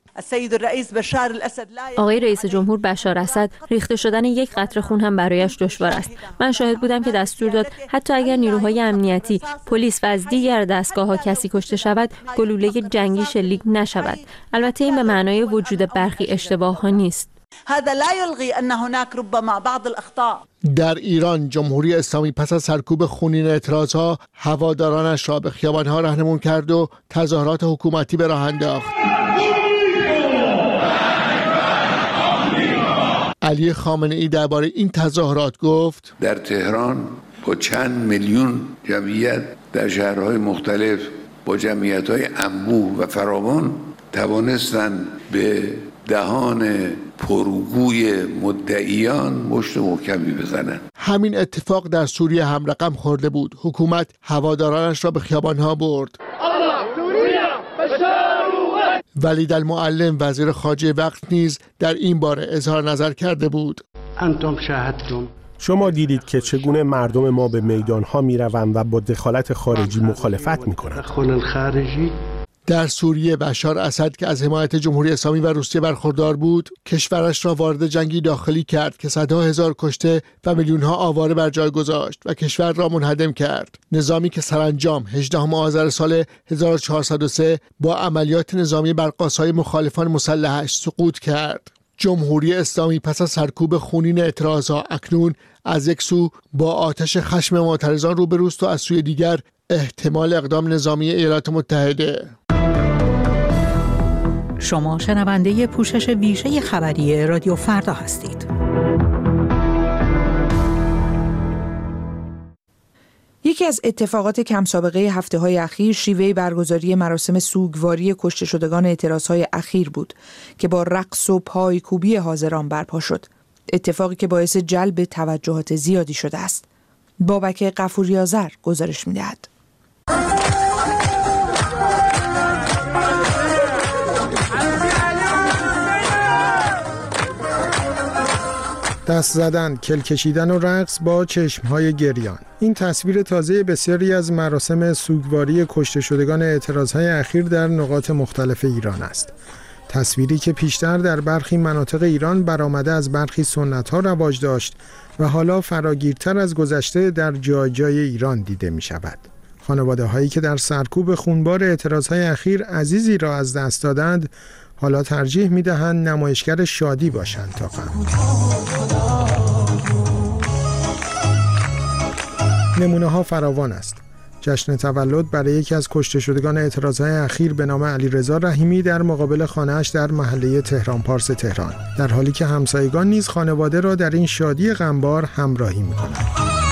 آقای رئیس جمهور بشار اسد ریخته شدن یک قطره خون هم برایش دشوار است. من شاهد بودم که دستور داد حتی اگر نیروهای امنیتی، پلیس و از دیگر دستگاه‌ها کسی کشته شود، گلوله جنگی شلیک نشود. البته این به معنای وجود برخی اشتباه‌ها نیست. هذا لا يلغي ان هناك ربما بعض الاخطاء. در ایران جمهوری اسلامی پس از سرکوب خونین اعتراضها هوادارانش را به خیابان‌ها راهنمون کرد و تظاهرات حکومتی به راه انداخت. علی خامنه‌ای درباره این تظاهرات گفت: در تهران با چند میلیون جمعیت در شهرهای مختلف با جمعیت‌های انبوه و فراوان توانستند به دهان پرگوی مدعیان مشت محکمی بزنند. همین اتفاق در سوریه هم رقم خورده بود. حکومت هوادارانش را به خیابان‌ها برد. ولیدالمعلم وزیر خارجه وقت نیز در این باره اظهار نظر کرده بود. شما دیدید که چگونه مردم ما به میدان‌ها می‌روند و با دخالت خارجی مخالفت می‌کنند. در سوریه بشار اسد که از حمایت جمهوری اسلامی و روسیه برخوردار بود، کشورش را وارد جنگی داخلی کرد که صدها هزار کشته و میلیون‌ها آواره بر جای گذاشت و کشور را منهدم کرد. نظامی که سرانجام 18 آذر سال 1403 با عملیات نظامی بر قاسای مخالفان مسلحش سقوط کرد. جمهوری اسلامی پس از سرکوب خونین اعتراضها اکنون از یک سو با آتش خشم معترضان روبروست و از سوی دیگر احتمال اقدام نظامی ایالات متحده. شما شنونده پوشش ویژه خبری رادیو فردا هستید. یکی از اتفاقات کم سابقه هفته‌های اخیر شیوه برگزاری مراسم سوگواری کشته شدگان اعتراضهای اخیر بود که با رقص و پایکوبی حاضران برپا شد. اتفاقی که باعث جلب توجهات زیادی شده است. بابک غفوری‌آذر گزارش می‌دهد. دست زدن، کل کشیدن و رقص با چشمهای گریان. این تصویر تازه بسیاری از مراسم سوگواری کشته شدگان اعتراضهای اخیر در نقاط مختلف ایران است. تصویری که پیشتر در برخی مناطق ایران برآمده از برخی سنت‌ها رواج داشت و حالا فراگیرتر از گذشته در جای جای ایران دیده می شود. خانواده‌هایی که در سرکوب خونبار اعتراضهای اخیر عزیزی را از دست دادند، حالا ترجیح می‌دهند نمایشگر شادی باشند تا غم. نمونه‌ها فراوان است. جشن تولد برای یکی از کشته شدگان اعتراضهای اخیر به نام علیرضا رحیمی در مقابل خانه‌اش در محله تهران پارس تهران، در حالی که همسایگان نیز خانواده را در این شادی غمبار همراهی می‌کنند.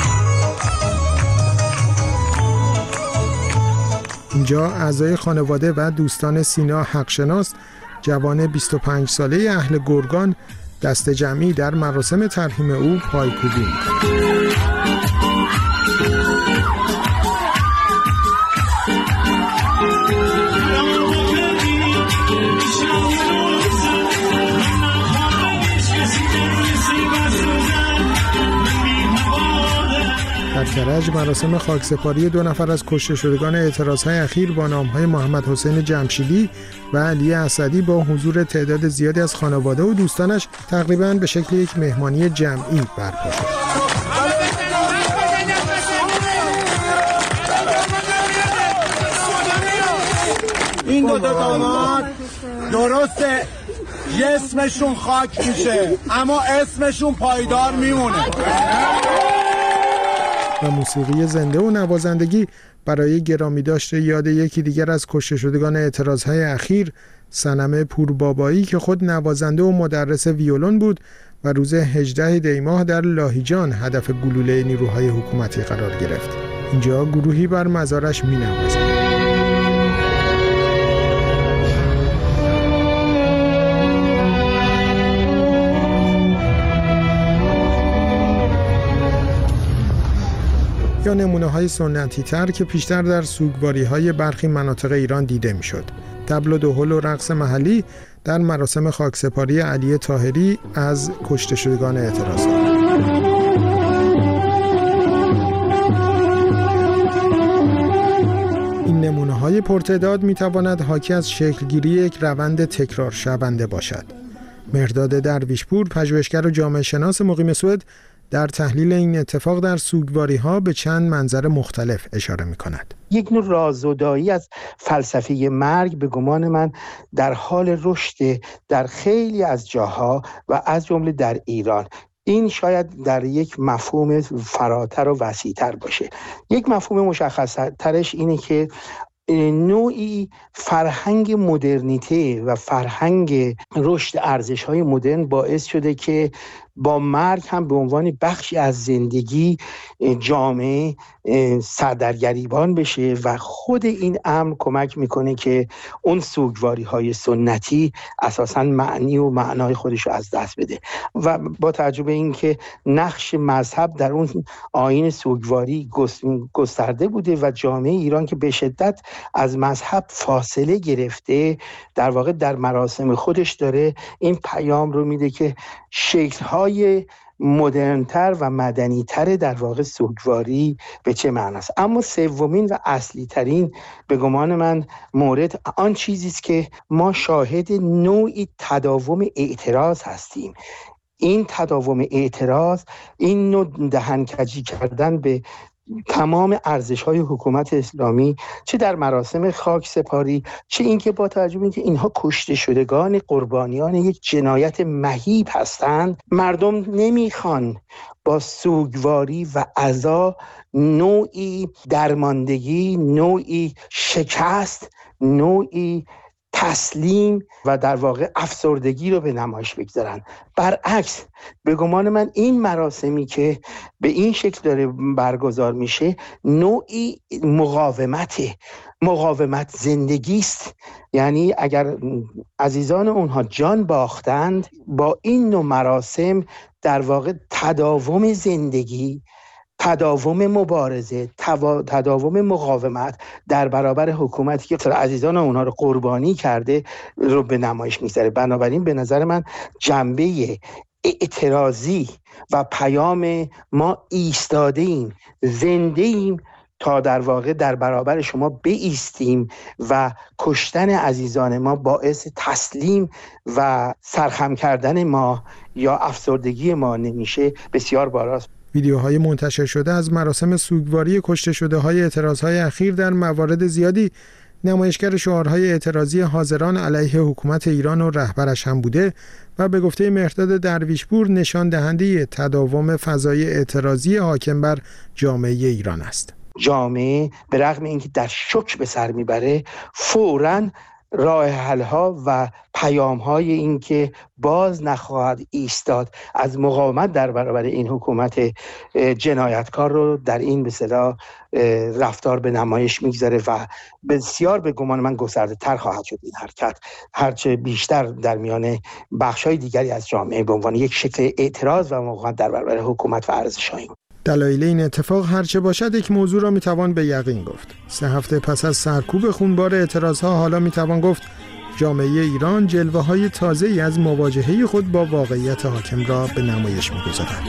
اینجا اعضای خانواده و دوستان سینا حقشناس، جوان 25 ساله اهل گرگان، دست جمعی در مراسم ترحیم او پایکوبی می‌کنند. در کرج مراسم خاکسپاری 2 نفر از کشته شدگان اعتراضهای اخیر با نام‌های محمد حسین جمشیدی و علی اسدی با حضور تعداد زیادی از خانواده و دوستانش تقریباً به شکل یک مهمانی جمعی برپا شد. این دو داماد درسته جسمشون خاک میشه اما اسمشون پایدار میمونه. و موسیقی زنده و نوازندگی برای گرامی داشته یاد یکی دیگر از کشته شدگان اعتراضهای اخیر، صنم پوربابایی که خود نوازنده و مدرس ویولون بود و روز 18 دی ماه در لاهیجان هدف گلوله نیروهای حکومتی قرار گرفت. اینجا گروهی بر مزارش می‌نوازند. یا نمونه‌های سنتی تر که پیشتر در سوگواری‌های برخی مناطق ایران دیده می‌شد. طبل و دهل و رقص محلی در مراسم خاکسپاری علی طاهری از کشته شدگان اعتراضات. این نمونه‌های پرتعداد می‌تواند حاکی از شکلگیری یک روند تکرار شونده باشد. مهرداد درویشپور، پژوهشگر و جامعه شناس مقیم سوئد، در تحلیل این اتفاق در سوگواری‌ها به چند منظر مختلف اشاره می‌کند. یک نوع رازودایی از فلسفه مرگ به گمان من در حال رشد در خیلی از جاها و از جمله در ایران. این شاید در یک مفهوم فراتر و وسیع‌تر باشه. یک مفهوم مشخص‌ترش اینه که نوعی فرهنگ مدرنیته و فرهنگ رشد ارزش‌های مدرن باعث شده که با مرگ هم به عنوان بخشی از زندگی جامعه سردرگریبان بشه و خود این امر کمک میکنه که اون سوگواری‌های سنتی اساساً معنی و معنای خودش رو از دست بده و با توجه به اینکه نقش مذهب در اون آیین سوگواری گسترده بوده و جامعه ایران که به شدت از مذهب فاصله گرفته، در واقع در مراسم خودش داره این پیام رو میده که شکل‌های مدرن‌تر و مدنی‌تر در واقع سوگواری به چه معناست. اما سومین و اصلی ترین به گمان من مورد آن چیزی است که ما شاهد نوعی تداوم اعتراض هستیم. این تداوم اعتراض، این نوع دهنکجی کردن به تمام ارزش‌های حکومت اسلامی، چه در مراسم خاکسپاری، چه اینکه با توجه به اینکه اینها کشته شدگان قربانیان یک جنایت مهیب هستند، مردم نمیخوان با سوگواری و عزا نوعی درماندگی، نوعی شکست، نوعی تسلیم و در واقع افسردگی رو به نمایش بگذارن. برعکس به گمان من این مراسمی که به این شکل داره برگزار میشه نوعی مقاومت زندگی است. یعنی اگر عزیزان اونها جان باختند، با این نوع مراسم در واقع تداوم زندگی، تداوم مبارزه، تداوم مقاومت در برابر حکومتی که عزیزان اونها رو قربانی کرده رو به نمایش می‌گذاره. بنابراین به نظر من جنبه اعتراضی و پیام ما ایستاده ایم، زنده ایم تا در واقع در برابر شما بایستیم و کشتن عزیزان ما باعث تسلیم و سرخم کردن ما یا افسردگی ما نمیشه، بسیار باراست. ویدیوهای منتشر شده از مراسم سوگواری کشته شده های اعتراضهای اخیر در موارد زیادی نمایشگر شعارهای اعتراضی حاضران علیه حکومت ایران و رهبرش هم بوده و به گفته مهرداد درویشپور نشان دهنده تداوم فضای اعتراضی حاکم بر جامعه ایران است. جامعه به رغم اینکه در شوک به سر میبره فوراً راه حل‌ها و پیام‌های این که باز نخواهد ایستاد از مقاومت در برابر این حکومت جنایتکار رو در این به اصطلاح رفتار به نمایش میگذاره و بسیار به گمان من گسترده‌تر خواهد شد این حرکت، هرچه بیشتر در میان بخش‌های دیگری از جامعه به عنوان یک شکل اعتراض و مقاومت در برابر حکومت و ارزش‌های دلایل این اتفاق هرچه باشد یک موضوع را میتوان به یقین گفت. 3 هفته پس از سرکوب خونبار اعتراضها حالا میتوان گفت جامعه ایران جلوه‌های تازه‌ای از مواجهه خود با واقعیت حاکم را به نمایش می‌گذارد.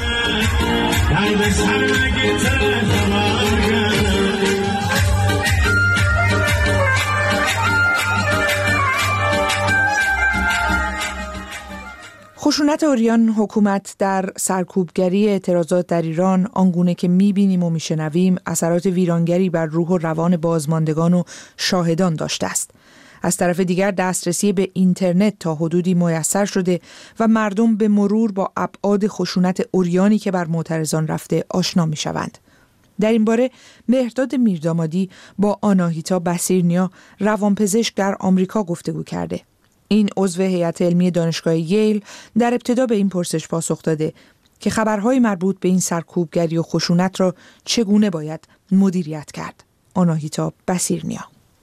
خشونت عریان حکومت در سرکوبگری اعتراضات در ایران آنگونه که می‌بینیم و می‌شنویم اثرات ویرانگری بر روح و روان بازماندگان و شاهدان داشته است. از طرف دیگر دسترسی به اینترنت تا حدودی میسر شده و مردم به مرور با ابعاد خشونت عریانی که بر معترضان رفته آشنا می‌شوند. در این باره مهرداد میردامادی با آناهیتا بصیرنیا روانپزشک در آمریکا گفتگو کرده. این عضو هیئت علمی دانشگاه ییل در ابتدا به این پرسش پاسخ داده که خبرهای مربوط به این سرکوبگری و خشونت را چگونه باید مدیریت کرد. آناهیتا بصیرنیا: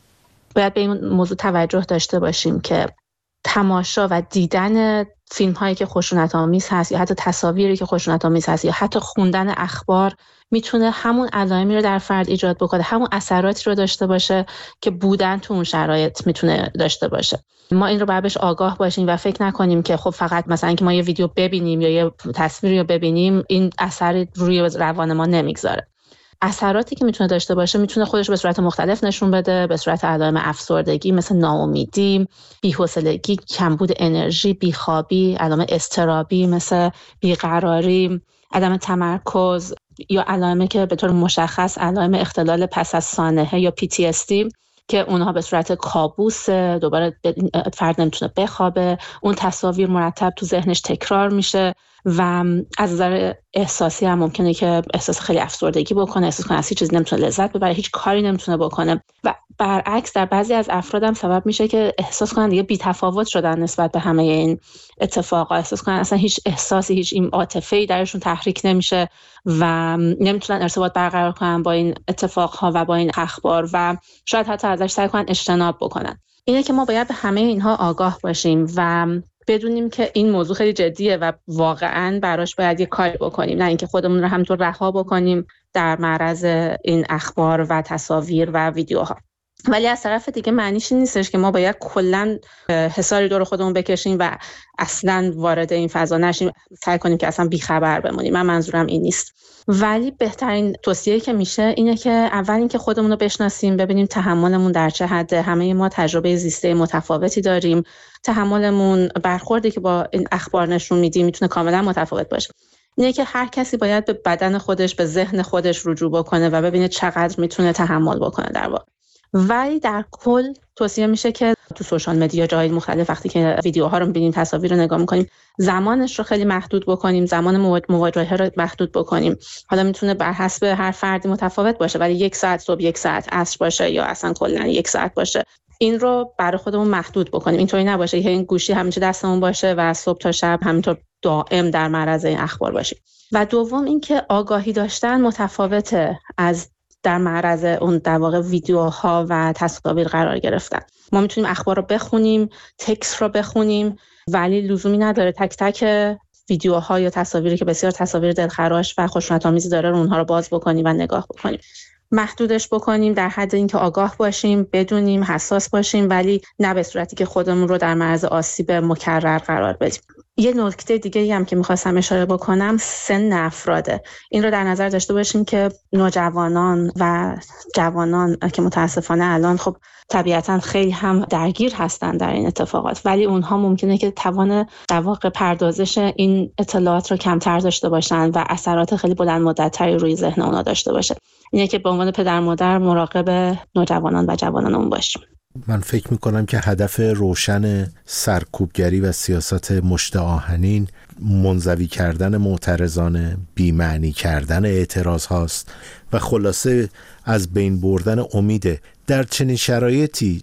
باید به این موضوع توجه داشته باشیم که تماشا و دیدن فیلم هایی که خشونت آمیز هست یا حتی تصاویری که خشونت آمیز هست یا حتی خوندن اخبار میتونه همون علائمی رو در فرد ایجاد بکنه، همون اثراتی رو داشته باشه که بودن تو اون شرایط میتونه داشته باشه. ما این رو باید بهش آگاه باشیم و فکر نکنیم که خب فقط مثلا که ما یه ویدیو ببینیم یا یه تصویری رو ببینیم این اثری روی روان ما نمیگذاره. اثراتی که میتونه داشته باشه میتونه خودش به صورت مختلف نشون بده، به صورت علائم افسردگی مثل ناامیدی، بی‌حوصلگی، کمبود انرژی، بیخوابی، علائم اضطرابی مثل بیقراری، عدم تمرکز، یا علائمی که به طور مشخص علائم اختلال پس از سانحه یا PTSD که اونها به صورت کابوس، دوباره فرد نمیتونه بخوابه، اون تصاویر مرتب تو ذهنش تکرار میشه و از نظر احساسی هم ممکنه که احساس خیلی افسردگی بکنه، احساس کنه از هیچ چیزی نمیتونه لذت ببره، هیچ کاری نمیتونه بکنه و برعکس در بعضی از افراد هم سبب میشه که احساس کنن دیگه بی‌تفاوت شدن نسبت به همه این اتفاقا، احساس کنن اصلا هیچ احساسی، هیچ این عاطفه‌ای درشون تحریک نمیشه و نمیتونن ارتباط برقرار کنن با این اتفاقها و با این اخبار و شاید حتی ازش سعی کنن اجتناب بکنن. اینه که ما باید به همه اینها آگاه باشیم و بدونیم که این موضوع خیلی جدیه و واقعاً براش باید یه کاری بکنیم، نه اینکه خودمون رو همینطور رها بکنیم در معرض این اخبار و تصاویر و ویدیوها. ولی از طرف دیگه معنیش این نیستش که ما باید کلاً حصاری دور خودمون بکشیم و اصلاً وارد این فضا نشیم، سعی کنیم که اصلا بیخبر بمونیم. من منظورم این نیست. ولی بهترین توصیه‌ای که میشه اینه که اول اینکه خودمون رو بشناسیم، ببینیم تحملمون در چه حده. همه ما تجربه زیسته متفاوتی داریم، تحملمون، برخوردی که با این اخبار نشون میدیم میتونه کاملا متفاوت باشه. اینه که هر کسی باید به بدن خودش، به ذهن خودش رجوع بکنه و ببینه چقدر میتونه تحمل بکنه در واقع. ولی در کل توصیه میشه که تو سوشال مدیا جای مختلف وقتی که ویدیوها رو می‌بینیم، تصاویر رو نگاه می‌کنیم، زمانش رو خیلی محدود بکنیم، زمان مواجهه رو محدود بکنیم. حالا میتونه بر حسب هر فردی متفاوت باشه، ولی 1 ساعت صبح، 1 ساعت عصر باشه یا اصلا کلا 1 ساعت باشه. این رو برای خودمون محدود بکنیم. اینطوری نباشه که این گوشی همیشه دستمون باشه و صبح تا شب همینطور دائم در معرض این اخبار باشیم. و دوم اینکه آگاهی داشتن متفاوته از در معرض اون در واقع ویدیوها و تصاویر قرار گرفتن. ما میتونیم اخبار رو بخونیم، تکست رو بخونیم، ولی لزومی نداره تک تک ویدیوها یا تصاویری که بسیار تصاویر دلخراش و خشونت‌آمیزی داره رو اونها رو باز بکنیم و نگاه بکنیم. محدودش بکنیم در حد اینکه آگاه باشیم، بدونیم، حساس باشیم، ولی نه به صورتی که خودمون رو در معرض آسیب مکرر قرار بدیم. یه نکته دیگه هم که می‌خواستم اشاره بکنم سن افراده. این رو در نظر داشته باشیم که نوجوانان و جوانان که متاسفانه الان خب طبیعتاً خیلی هم درگیر هستن در این اتفاقات، ولی اونها ممکنه که توان در واقع پردازش این اطلاعات رو کمتر داشته باشن و اثرات خیلی بلند مدت‌تری روی ذهن اونها داشته باشه. اینه که به عنوان پدر مادر مراقب نوجوانان و جوانانمون باشیم. من فکر میکنم که هدف روشن سرکوبگری و سیاست مشت آهنین منزوی کردن معترضان، بی‌معنی کردن اعتراض هاست و خلاصه از بین بردن امیده. در چنین شرایطی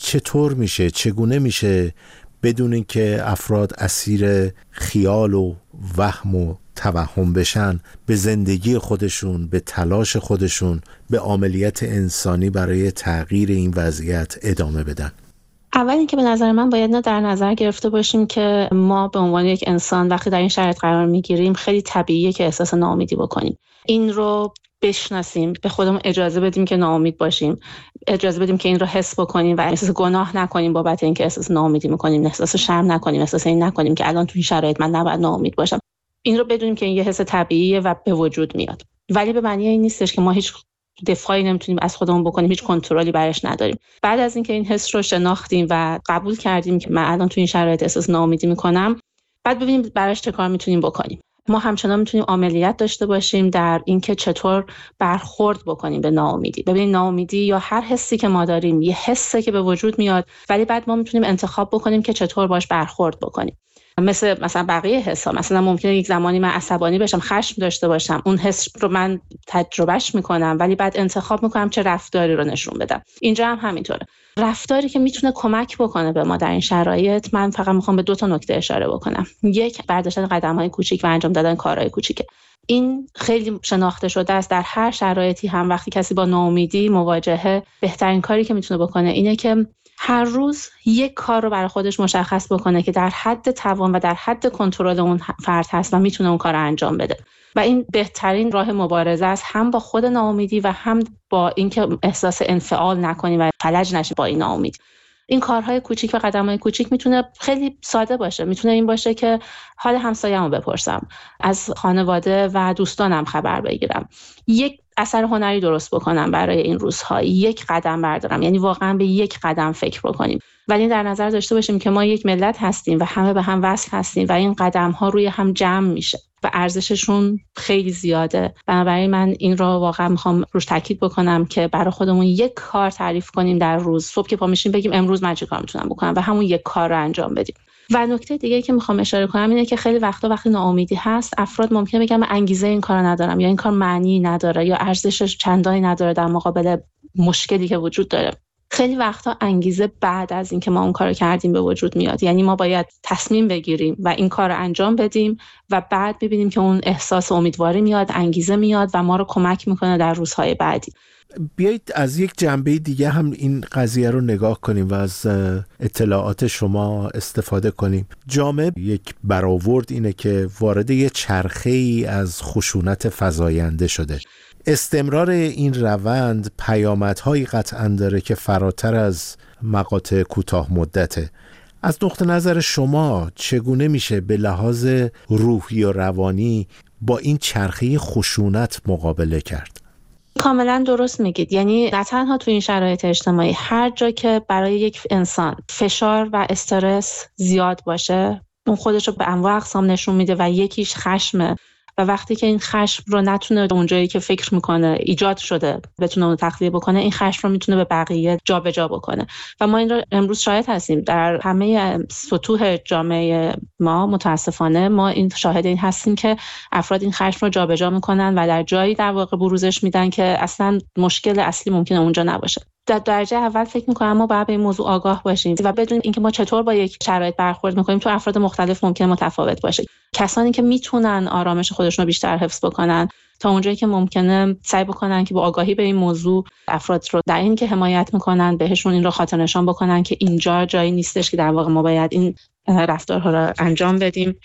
چگونه میشه بدون اینکه افراد اسیر خیال و وهم و توهم بشن، به زندگی خودشون، به تلاش خودشون، به عملیات انسانی برای تغییر این وضعیت ادامه بدن؟ اول اینکه به نظر من باید در نظر گرفته باشیم که ما به عنوان یک انسان وقتی در این شرایط قرار میگیریم خیلی طبیعیه که احساس ناامیدی بکنیم. این رو بشناسیم، به خودمون اجازه بدیم که ناامید باشیم، اجازه بدیم که این رو حس بکنیم و احساس گناه نکنیم بابت اینکه احساس ناامیدی میکنیم، احساس شرم نکنیم، احساس این نکنیم که الان تو این شرایط من نباید ناامید باشم. این رو بدونیم که این یه حس طبیعیه و به وجود میاد، ولی به معنی این نیستش که ما هیچ دفاعی نمیتونیم از خودمون بکنیم، هیچ کنترلی برش نداریم. بعد از اینکه این حس رو شناختیم و قبول کردیم که من الان تو این شرایط احساس ناامیدی میکنم، بعد ببینیم براش چه کار میتونیم بکنیم. ما همچنان میتونیم عملیات داشته باشیم در اینکه چطور برخورد بکنیم به ناامیدی. ببین ناامیدی یا هر حسی که ما داریم یه حسی که به وجود میاد، ولی بعد ما میتونیم انتخاب بکنیم که چطور باش برخورد بکنیم. مثلا بقیه حسا، مثلا ممکنه یک زمانی من عصبانی بشم، خشم داشته باشم، اون حس رو من تجربهش میکنم ولی بعد انتخاب میکنم چه رفتاری رو نشون بدم. اینجا هم همینطوره. رفتاری که میتونه کمک بکنه به ما در این شرایط، من فقط میخوام به 2 تا نکته اشاره بکنم. یک، برداشتن قدم‌های کوچیک و انجام دادن کارهای کوچیکه. این خیلی شناخته شده است. در هر شرایطی هم وقتی کسی با ناامیدی مواجهه، بهترین کاری که میتونه بکنه اینه که هر روز یک کار رو برای خودش مشخص بکنه که در حد توان و در حد کنترل اون فرد هست و میتونه اون کار رو انجام بده. و این بهترین راه مبارزه است، هم با خود ناامیدی و هم با اینکه احساس انفعال نکنی و فلج نشی با این ناامیدی. این کارهای کوچیک و قدم‌های کوچیک میتونه خیلی ساده باشه. میتونه این باشه که حال همسایه‌مو بپرسم، از خانواده و دوستانم خبر بگیرم، یک اثر هنری درست بکنم برای این روزها، یک قدم بردارم. یعنی واقعا به یک قدم فکر بکنیم. ولی در نظر داشته باشیم که ما یک ملت هستیم و همه به هم وصل هستیم و این قدم‌ها روی هم جمع میشه و ارزششون خیلی زیاده. بنابراین من این رو واقعا میخوام روش تاکید بکنم که برای خودمون یک کار تعریف کنیم در روز. صبح که پا میشیم بگیم امروز من چه کار میتونم بکنم و همون یک کار رو انجام بدیم. و نکته دیگه که میخوام اشاره کنم اینه که خیلی وقتا وقتی ناامیدی هست، افراد ممکنه بگن من انگیزه این کارو ندارم، یا این کار معنی نداره، یا ارزشش چندانی نداره در مقابل مشکلی که وجود داره. خیلی وقتا انگیزه بعد از اینکه ما اون کارو کردیم به وجود میاد. یعنی ما باید تصمیم بگیریم و این کارو انجام بدیم و بعد ببینیم که اون احساس امیدواری میاد، انگیزه میاد و ما رو کمک میکنه در روزهای بعدی. بیایید از یک جنبه دیگه هم این قضیه رو نگاه کنیم و از اطلاعات شما استفاده کنیم. جامعه یک برآورد اینه که وارد یه چرخه‌ای از خشونت فزاینده شده. استمرار این روند پیامدهایی قطعاً داره که فراتر از مقاطع کوتاه مدته. از نقطه نظر شما چگونه میشه به لحاظ روحی و روانی با این چرخه خشونت مقابله کرد؟ کاملا درست میگید. یعنی نه تنها تو این شرایط اجتماعی، هر جا که برای یک انسان فشار و استرس زیاد باشه، اون خودش رو به انواع اقسام نشون میده و یکیش خشمه و وقتی که این خشم رو نتونه اونجایی که فکر میکنه ایجاد شده بتونه اون تخلیه بکنه، این خشم رو میتونه به بقیه جابجا بکنه. و ما این رو امروز شاهد هستیم در همه سطوح جامعه ما. متاسفانه ما این شاهد این هستیم که افراد این خشم رو جابجا میکنن و در جایی در واقع بروزش میدن که اصلا مشکل اصلی ممکنه اونجا نباشه. در درجه اول فکر می‌کنم ما باید به این موضوع آگاه باشیم و بدونیم اینکه ما چطور با یک شرایط برخورد می‌کنیم. تو افراد مختلف ممکنه متفاوت باشه. کسانی که میتونن آرامش خودشون رو بیشتر حفظ بکنن، تا اونجایی که ممکنه سعی بکنن که با آگاهی به این موضوع افراد رو در این که حمایت می‌کنن، بهشون این رو خاطر نشان بکنن که اینجا جایی نیستش که در واقع ما باید این رفتارها رو انجام بدیم.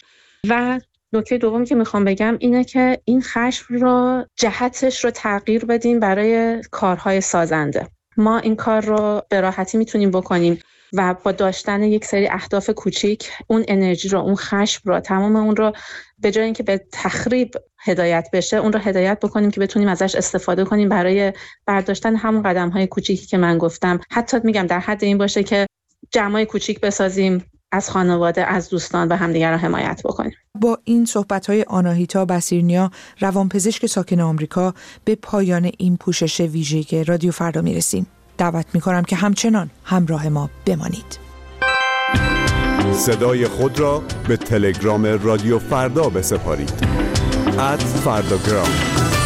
و نکته دومی که میخوام بگم اینه که این خشم رو جهتش رو تغییر بدیم برای کارهای سازنده. ما این کار رو به راحتی میتونیم بکنیم و با داشتن یک سری اهداف کوچیک اون انرژی رو، اون خشم رو، تمام اون رو به جای اینکه به تخریب هدایت بشه، اون رو هدایت بکنیم که بتونیم ازش استفاده کنیم برای برداشتن همون قدم‌های کوچیکی که من گفتم. حتی میگم در حد این باشه که جمعای کوچیک بسازیم، از خانواده، از دوستان و همدیگر رو حمایت بکنیم. با این صحبت‌های آناهیتا بصیرنیا، روانپزشک ساکن آمریکا، به پایان این پوشش ویژه رادیو فردا میرسیم. دعوت می‌کنم که همچنان همراه ما بمانید. صدای خود را به تلگرام رادیو فردا بسپارید. @فرداگرام